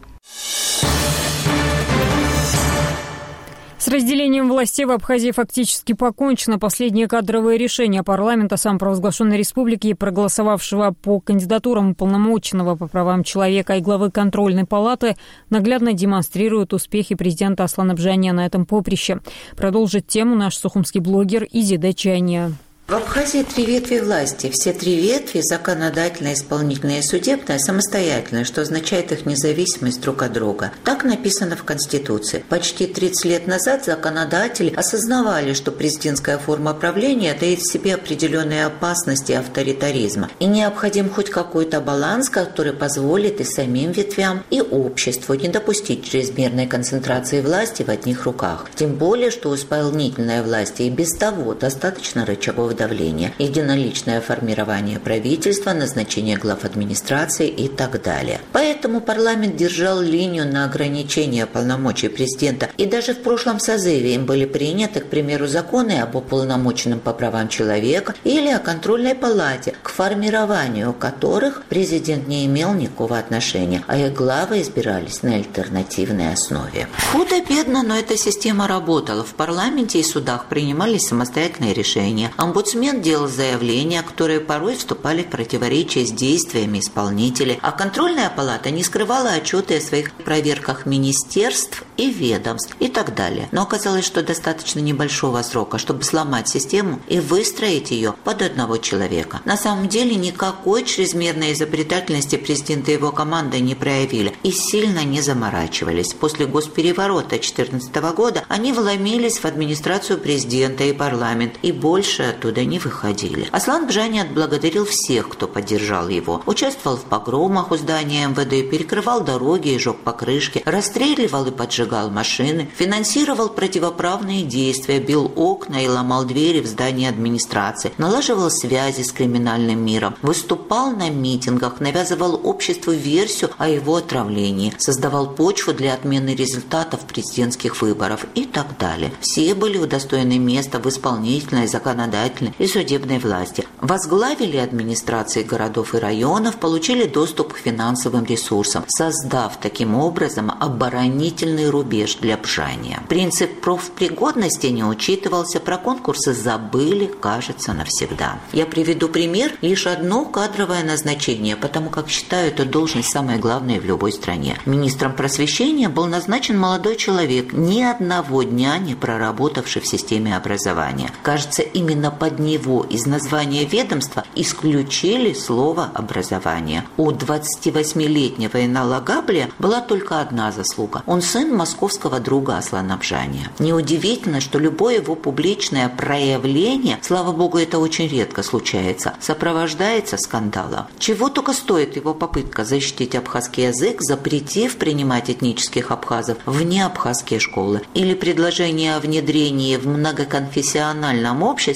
С разделением властей в Абхазии фактически покончено. Последнее кадровое решение парламента самопровозглашенной республики, проголосовавшего по кандидатурам уполномоченного по правам человека и главы контрольной палаты, наглядно демонстрирует успехи президента Аслана Бжания на этом поприще. Продолжит тему наш сухумский блогер Изида Чания. В Абхазии 3 ветви власти. Все 3 ветви – законодательная, исполнительная и судебная – самостоятельные, что означает их независимость друг от друга. Так написано в Конституции. Почти 30 лет назад законодатели осознавали, что президентская форма правления таит в себе определенные опасности авторитаризма. И необходим хоть какой-то баланс, который позволит и самим ветвям, и обществу не допустить чрезмерной концентрации власти в одних руках. Тем более, что у исполнительной власти и без того достаточно рычагов давления, единоличное формирование правительства, назначение глав администрации и так далее. Поэтому парламент держал линию на ограничение полномочий президента, и даже в прошлом созыве им были приняты, к примеру, законы об уполномоченном по правам человека или о контрольной палате, к формированию которых президент не имел никакого отношения, а их главы избирались на альтернативной основе. Худо-бедно, но эта система работала. В парламенте и судах принимались самостоятельные решения. Омбудсмен делал заявления, которые порой вступали в противоречие с действиями исполнителей, а контрольная палата не скрывала отчеты о своих проверках министерств и ведомств и так далее. Но оказалось, что достаточно небольшого срока, чтобы сломать систему и выстроить ее под одного человека. На самом деле никакой чрезмерной изобретательности президент и его команда не проявили и сильно не заморачивались. После госпереворота 2014 года они вломились в администрацию президента и парламент и больше оттуда не выходили. Аслан Бжания отблагодарил всех, кто поддержал его. Участвовал в погромах у здания МВД, перекрывал дороги и жег покрышки, расстреливал и поджигал машины, финансировал противоправные действия, бил окна и ломал двери в здании администрации, налаживал связи с криминальным миром, выступал на митингах, навязывал обществу версию о его отравлении, создавал почву для отмены результатов президентских выборов и так далее. Все были удостоены места в исполнительной, законодательной и судебной власти. Возглавили администрации городов и районов, получили доступ к финансовым ресурсам, создав таким образом оборонительный рубеж для Бжания. Принцип профпригодности не учитывался, про конкурсы забыли, кажется, навсегда. Я приведу пример: лишь одно кадровое назначение, потому как считаю эту должность самой главной в любой стране. Министром просвещения был назначен молодой человек, ни одного дня не проработавший в системе образования. Кажется, именно под него из названия ведомства исключили слово «образование». У 28-летнего Инала Габлия была только одна заслуга. Он сын московского друга Аслана Бжания. Неудивительно, что любое его публичное проявление, слава богу, это очень редко случается, сопровождается скандалом. Чего только стоит его попытка защитить абхазский язык, запретив принимать этнических абхазов в неабхазские школы, или предложение о внедрении в многоконфессиональном обществе, где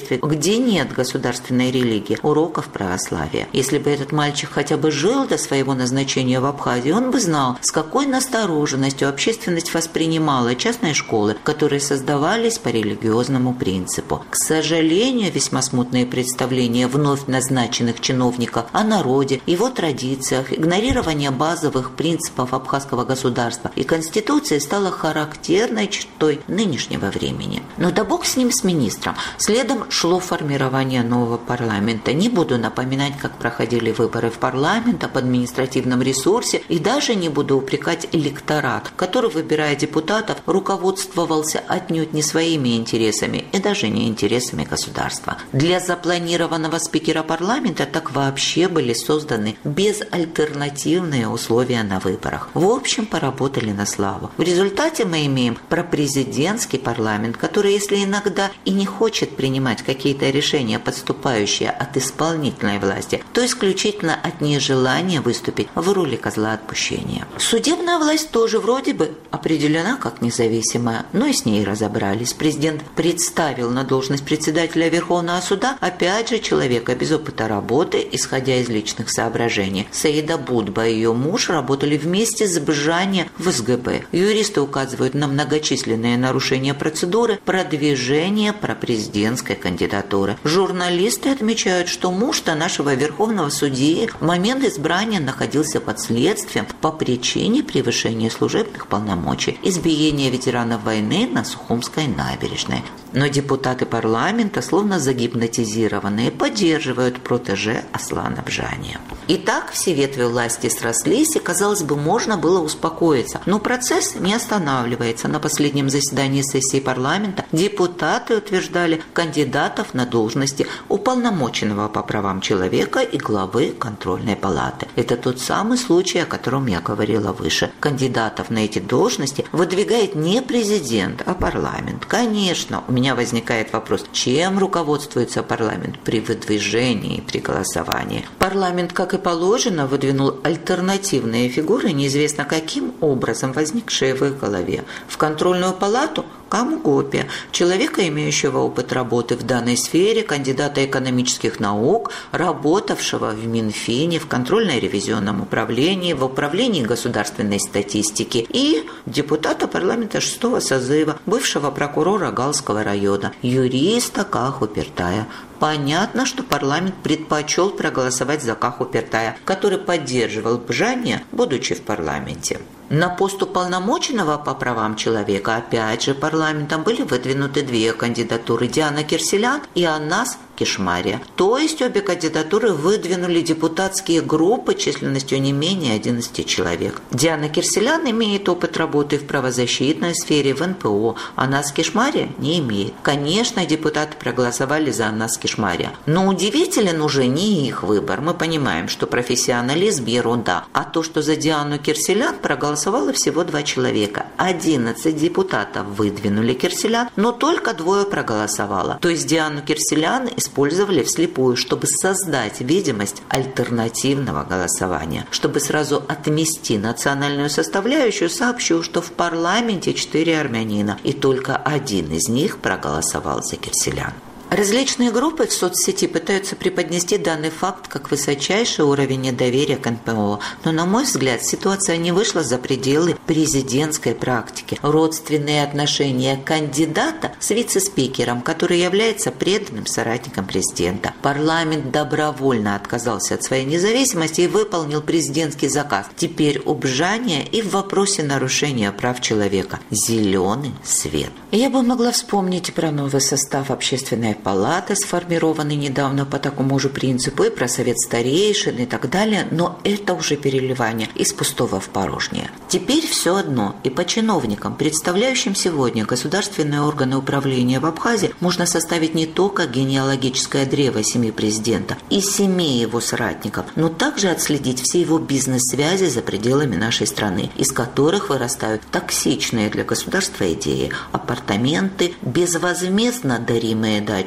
где нет государственной религии, уроков православия. Если бы этот мальчик хотя бы жил до своего назначения в Абхазии, он бы знал, с какой настороженностью общественность воспринимала частные школы, которые создавались по религиозному принципу. К сожалению, весьма смутные представления вновь назначенных чиновников о народе, его традициях, игнорирование базовых принципов абхазского государства и Конституции стало характерной чертой нынешнего времени. Но да бог с ним, с министром. Следом шло формирование нового парламента. Не буду напоминать, как проходили выборы в парламент, об административном ресурсе, и даже не буду упрекать электорат, который, выбирая депутатов, руководствовался отнюдь не своими интересами и даже не интересами государства. Для запланированного спикера парламента так вообще были созданы безальтернативные условия на выборах. В общем, поработали на славу. В результате мы имеем пропрезидентский парламент, который, если иногда и не хочет принимать какие-то решения, подступающие от исполнительной власти, то исключительно от нежелания выступить в роли козла отпущения. Судебная власть тоже вроде бы определена как независимая, но и с ней разобрались. Президент представил на должность председателя Верховного суда опять же человека без опыта работы, исходя из личных соображений. Саида Будба и ее муж работали вместе с Бжане в СГБ. Юристы указывают на многочисленные нарушения процедуры продвижения пропрезидентской кандидатуры. Журналисты отмечают, что муж-то нашего верховного судьи в момент избрания находился под следствием по причине превышения служебных полномочий, избиения ветеранов войны на Сухумской набережной. Но депутаты парламента, словно загипнотизированные, поддерживают протеже Аслана Бжани. Итак, все ветви власти срослись, и, казалось бы, можно было успокоиться. Но процесс не останавливается. На последнем заседании сессии парламента депутаты утверждали кандидатов на должности уполномоченного по правам человека и главы контрольной палаты. Это тот самый случай, о котором я говорила выше. Кандидатов на эти должности выдвигает не президент, а парламент. Конечно, у меня возникает вопрос, чем руководствуется парламент при выдвижении и при голосовании. Парламент, как и положено, выдвинул альтернативные фигуры, неизвестно каким образом возникшие в их голове. В контрольную палату Каму Гопи, человека, имеющего опыт работы в данной сфере, кандидата экономических наук, работавшего в Минфине, в контрольно-ревизионном управлении, в управлении государственной статистики, и депутата парламента 6-го созыва, бывшего прокурора Галского района, юриста Каху Пертая. Понятно, что парламент предпочел проголосовать за Каху Пертая, который поддерживал Бжани, будучи в парламенте. На пост уполномоченного по правам человека, опять же, парламентом были выдвинуты две кандидатуры – Диана Кирселян и Анас Кишмария. То есть обе кандидатуры выдвинули депутатские группы численностью не менее 11 человек. Диана Кирселян имеет опыт работы в правозащитной сфере, в НПО. Анас Кишмария не имеет. Конечно, депутаты проголосовали за Анас Кишмария. Но удивителен уже не их выбор. Мы понимаем, что профессионализм – ерунда. А то, что за Диану Кирселян проголосовало всего 2 человека. 11 депутатов выдвинули Кирселян, но только 2 проголосовало. То есть Диану Кирселян использовали вслепую, чтобы создать видимость альтернативного голосования. Чтобы сразу отмести национальную составляющую, сообщу, что в парламенте 4 армянина, и только 1 из них проголосовал за Кирселян. Различные группы в соцсети пытаются преподнести данный факт как высочайший уровень недоверия к НПО. Но, на мой взгляд, ситуация не вышла за пределы президентской практики. Родственные отношения кандидата с вице-спикером, который является преданным соратником президента. Парламент добровольно отказался от своей независимости и выполнил президентский заказ. Теперь у Бжани и в вопросе нарушения прав человека зеленый свет. Я бы могла вспомнить про новый состав общественной палаты, сформированный недавно по такому же принципу, и про совет старейшин и так далее, но это уже переливание из пустого в порожнее. Теперь все одно, и по чиновникам, представляющим сегодня государственные органы управления в Абхазии, можно составить не только генеалогическое древо семьи президента и семей его соратников, но также отследить все его бизнес-связи за пределами нашей страны, из которых вырастают токсичные для государства идеи, апартаменты, безвозмездно даримые дачи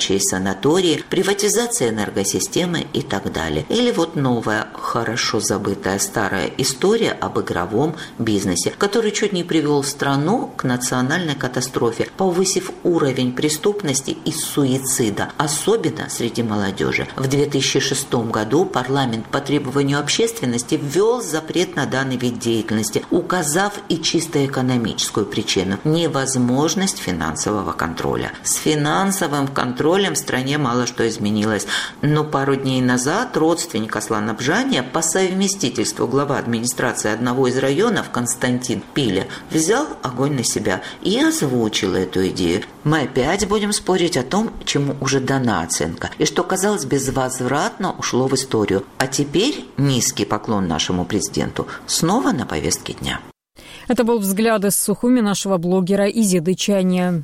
горячие санатории, приватизация энергосистемы и так далее. Или вот новая, хорошо забытая старая история об игровом бизнесе, который чуть не привел страну к национальной катастрофе, повысив уровень преступности и суицида, особенно среди молодежи. В 2006 году парламент по требованию общественности ввел запрет на данный вид деятельности, указав и чисто экономическую причину – невозможность финансового контроля. С финансовым контролем в стране мало что изменилось, но пару дней назад родственник Аслана Бжания, по совместительству глава администрации одного из районов Константин Пиля, взял огонь на себя и озвучил эту идею. Мы опять будем спорить о том, чему уже дана оценка, и что, казалось, безвозвратно ушло в историю. А теперь низкий поклон нашему президенту снова на повестке дня. Это был взгляд из Сухуми нашего блогера Изиды Чания.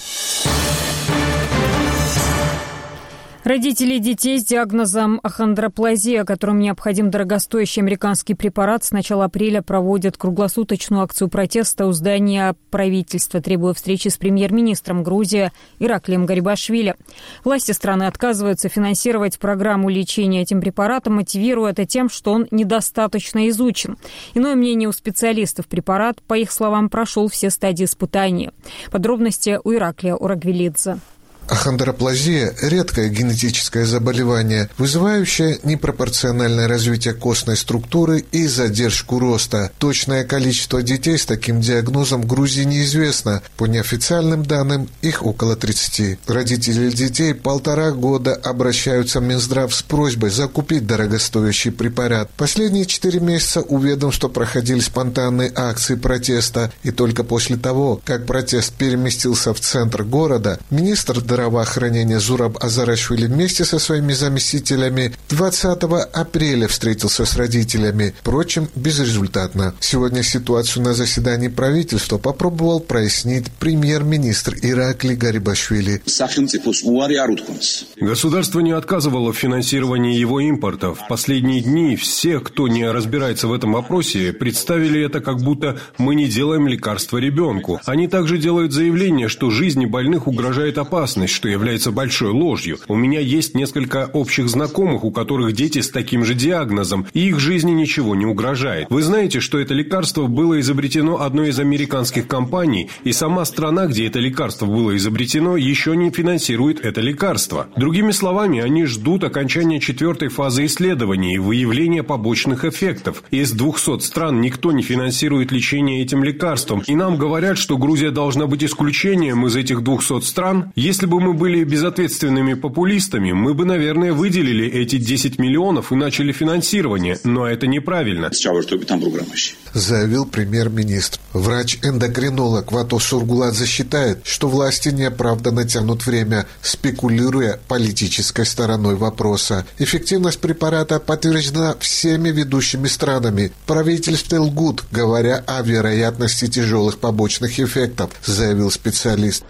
Родители детей с диагнозом ахондроплазия, которым необходим дорогостоящий американский препарат, с начала апреля проводят круглосуточную акцию протеста у здания правительства, требуя встречи с премьер-министром Грузии Ираклием Гарибашвили. Власти страны отказываются финансировать программу лечения этим препаратом, мотивируя это тем, что он недостаточно изучен. Иное мнение у специалистов: препарат, по их словам, прошел все стадии испытания. Подробности у Ираклия Урагвелидзе. Ахондроплазия – редкое генетическое заболевание, вызывающее непропорциональное развитие костной структуры и задержку роста. Точное количество детей с таким диагнозом в Грузии неизвестно. По неофициальным данным, их около 30. Родители детей 1,5 года обращаются в Минздрав с просьбой закупить дорогостоящий препарат. Последние 4 месяца у ведомства проходили спонтанные акции протеста, и только после того, как протест переместился в центр города, министр здравоохранения Зураб Азарашвили вместе со своими заместителями 20 апреля встретился с родителями, впрочем, безрезультатно. Сегодня ситуацию на заседании правительства попробовал прояснить премьер-министр Ираклий Гарибашвили. Государство не отказывало в финансировании его импорта. В последние дни все, кто не разбирается в этом вопросе, представили это как будто мы не делаем лекарства ребенку. Они также делают заявление, что жизни больных угрожает опасность, что является большой ложью. У меня есть несколько общих знакомых, у которых дети с таким же диагнозом, и их жизни ничего не угрожает. Вы знаете, что это лекарство было изобретено одной из американских компаний, и сама страна, где это лекарство было изобретено, еще не финансирует это лекарство. Другими словами, они ждут окончания 4-й фазы исследований и выявления побочных эффектов. Из 200 стран никто не финансирует лечение этим лекарством, и нам говорят, что Грузия должна быть исключением из этих 200 стран. Если бы мы были безответственными популистами, мы бы, наверное, выделили эти 10 миллионов и начали финансирование, но это неправильно. Заявил премьер-министр. Врач-эндокринолог Вато Сургуладзе считает, что власти неоправданно тянут время, спекулируя политической стороной вопроса. Эффективность препарата подтверждена всеми ведущими странами. Правительства лгут, говоря о вероятности тяжелых побочных эффектов, заявил специалист.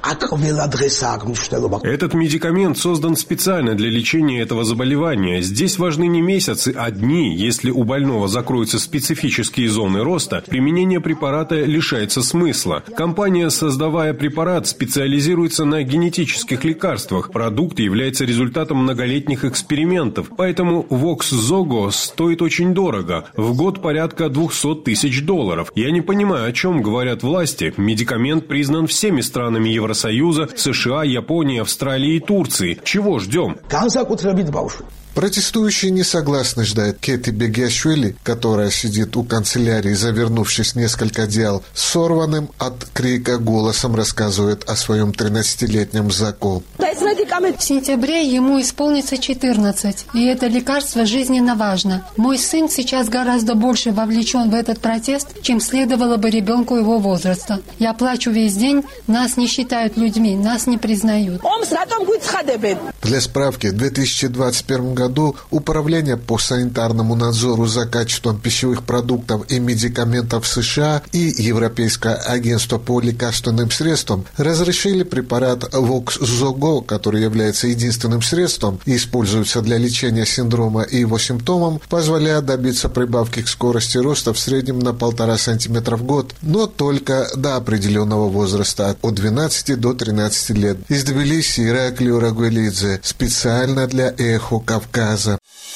Этот медикамент создан специально для лечения этого заболевания. Здесь важны не месяцы, а дни. Если у больного закроются специфические зоны роста, применение препарата лишается смысла. Компания, создавая препарат, специализируется на генетических лекарствах. Продукт является результатом многолетних экспериментов, поэтому Voxzogo стоит очень дорого. В год порядка $200 тысяч. Я не понимаю, о чем говорят власти. Медикамент признан всеми странами Евросоюза, США, Японии, Австралии и Турции. Чего ждем? Протестующие не согласны, ждать Кети Бегиашвили, которая сидит у канцелярии, завернувшись в несколько дел, сорванным от крика голосом рассказывает о своем 13-летнем Заку. В сентябре ему исполнится 14, и это лекарство жизненно важно. Мой сын сейчас гораздо больше вовлечен в этот протест, чем следовало бы ребенку его возраста. Я плачу весь день, нас не считают людьми, нас не признают. Для справки, в 2021 году Управление по санитарному надзору за качеством пищевых продуктов и медикаментов США и Европейское агентство по лекарственным средствам разрешили препарат Voxzogo, который является единственным средством и используется для лечения синдрома и его симптомам, позволяя добиться прибавки к скорости роста в среднем на 1,5 см в год, но только до определенного возраста, от 12 до 13 лет. Из Тбилиси Ираклий Рагуэлидзе, специально для «Эхо Кавказа».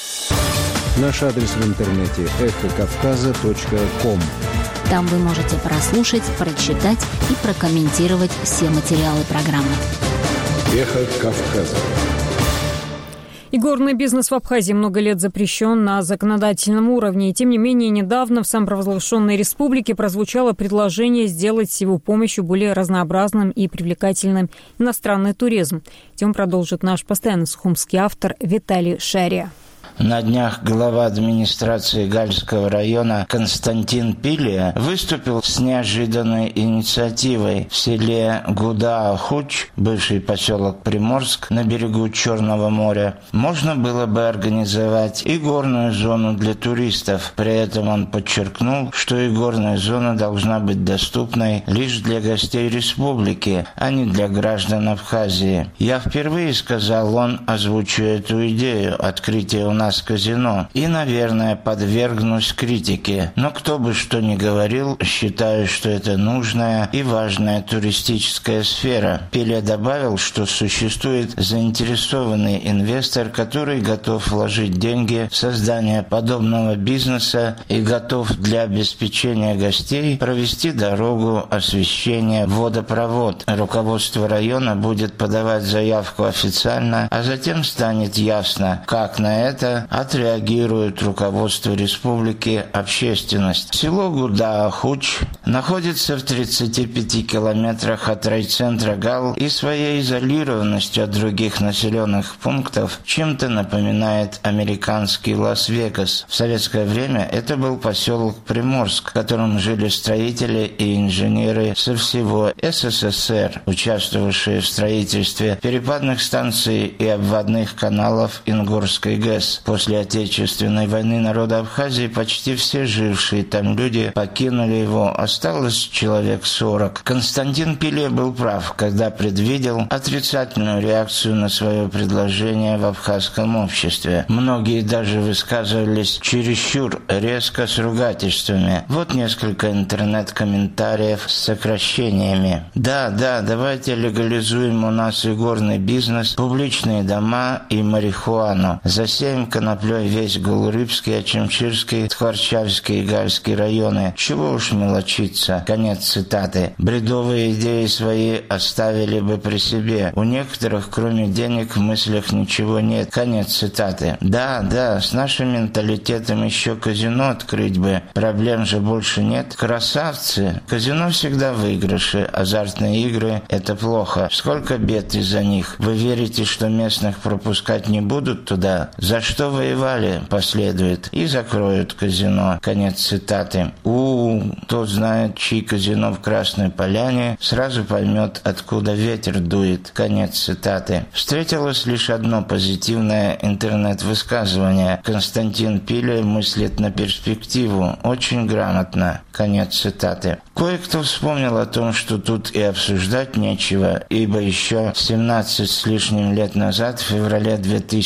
Наш адрес в интернете эхокавказа.ком. Там вы можете прослушать, прочитать и прокомментировать все материалы программы. Эхо Кавказа. Игорный бизнес в Абхазии много лет запрещен на законодательном уровне. И тем не менее, недавно в самопровозглашенной республике прозвучало предложение сделать с его помощью более разнообразным и привлекательным иностранный туризм. Тем продолжит наш постоянный сухумский автор Виталий Шария. На днях глава администрации Гальского района Константин Пилия выступил с неожиданной инициативой. В селе Гуда-Ахуч, бывший поселок Приморск на берегу Черного моря, можно было бы организовать и горную зону для туристов. При этом он подчеркнул, что и горная зона должна быть доступной лишь для гостей республики, а не для граждан Абхазии. «Я впервые, — сказал он, — озвучу эту идею открытия у нас казино и, наверное, подвергнусь критике. Но кто бы что ни говорил, считаю, что это нужная и важная туристическая сфера». Пилия добавил, что существует заинтересованный инвестор, который готов вложить деньги в создание подобного бизнеса и готов для обеспечения гостей провести дорогу, освещение, водопровод. Руководство района будет подавать заявку официально, а затем станет ясно, как на это отреагирует руководство республики, общественность. Село Гуда-Ахуч находится в 35 километрах от райцентра Гал и своей изолированностью от других населенных пунктов чем-то напоминает американский Лас-Вегас. В советское время это был поселок Приморск, в котором жили строители и инженеры со всего СССР, участвовавшие в строительстве перепадных станций и обводных каналов Ингурской ГЭС. После Отечественной войны народа Абхазии почти все жившие там люди покинули его, осталось человек 40. Константин Пилия был прав, когда предвидел отрицательную реакцию на свое предложение в абхазском обществе. Многие даже высказывались чересчур резко с ругательствами. Вот несколько интернет-комментариев с сокращениями. Да, давайте легализуем у нас и горный бизнес, публичные дома и марихуану. Засеем коноплей весь Голурыбский, Ачимчирский, Тхварчавский и Гальский районы. Чего уж мелочиться. Конец цитаты. Бредовые идеи свои оставили бы при себе. У некоторых, кроме денег, в мыслях ничего нет. Конец цитаты. Да, с нашим менталитетом еще казино открыть бы. Проблем же больше нет. Красавцы. Казино всегда в выигрыше. Азартные игры – это плохо. Сколько бед из-за них. Вы верите, что местных пропускать не будут туда? За что воевали, последует, и закроют казино. Конец цитаты. Кто знает, чьи казино в Красной Поляне, сразу поймет, откуда ветер дует. Конец цитаты. Встретилось лишь одно позитивное интернет-высказывание. Константин Пилия мыслит на перспективу. Очень грамотно. Конец цитаты. Кое-кто вспомнил о том, что тут и обсуждать нечего, ибо еще 17 с лишним лет назад, в феврале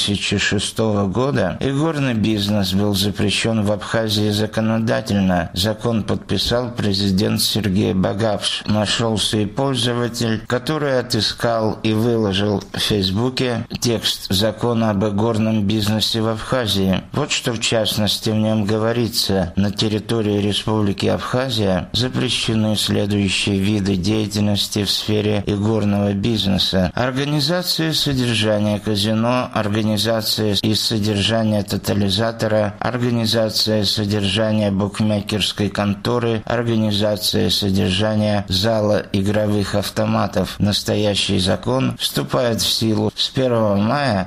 2006 года, игорный бизнес был запрещен в Абхазии законодательно. Закон подписал президент Сергей Багапш. Нашелся и пользователь, который отыскал и выложил в Фейсбуке текст закона об игорном бизнесе в Абхазии. Вот что в частности в нем говорится. На территории Республики Абхазия запрещены следующие виды деятельности в сфере игорного бизнеса: организация содержания казино, организация и содержание тотализатора, организация содержания букмекерской конторы, организация содержания зала игровых автоматов. Настоящий закон вступает в силу с 1 мая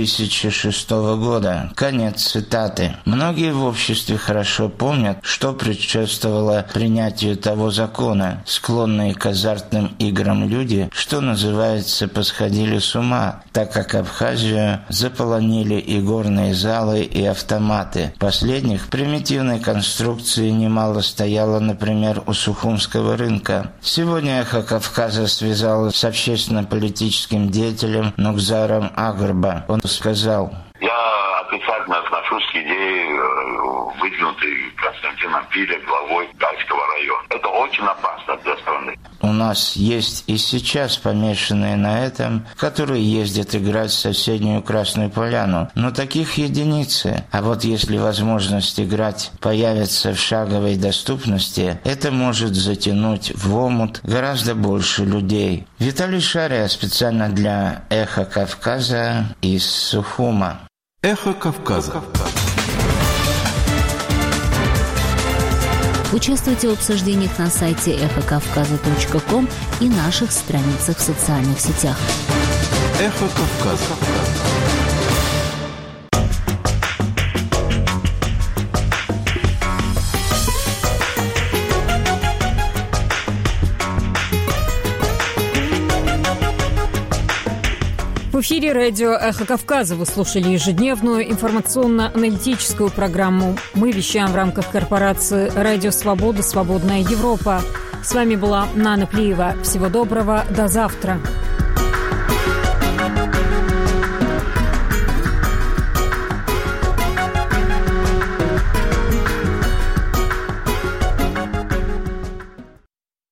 2006 года. Конец цитаты. Многие в обществе хорошо помнят, что предшествовало принятию того самого закона. Склонные к азартным играм люди, что называется, посходили с ума, так как Абхазию заполонили и горные залы, и автоматы. Последних примитивной конструкции немало стояло, например, у Сухумского рынка. Сегодня «Эхо Кавказа» связалось с общественно-политическим деятелем Нукзаром Агрба. Он сказал: «Я отрицательно отношусь к идее, выдвинутой Константином Пиля главой Гальского района. Это очень опасно для страны». У нас есть и сейчас помешанные на этом, которые ездят играть в соседнюю Красную Поляну. Но таких единицы. А вот если возможность играть появится в шаговой доступности, это может затянуть в омут гораздо больше людей. Виталий Шария специально для «Эхо Кавказа» из Сухума. «Эхо Кавказа». Участвуйте в обсуждениях на сайте эхокавказа.ком и наших страницах в социальных сетях. «Эхо Кавказа». В эфире радио «Эхо Кавказа». Вы слушали ежедневную информационно-аналитическую программу. Мы вещаем в рамках корпорации «Радио Свобода. Свободная Европа». С вами была Нана Плиева. Всего доброго. До завтра.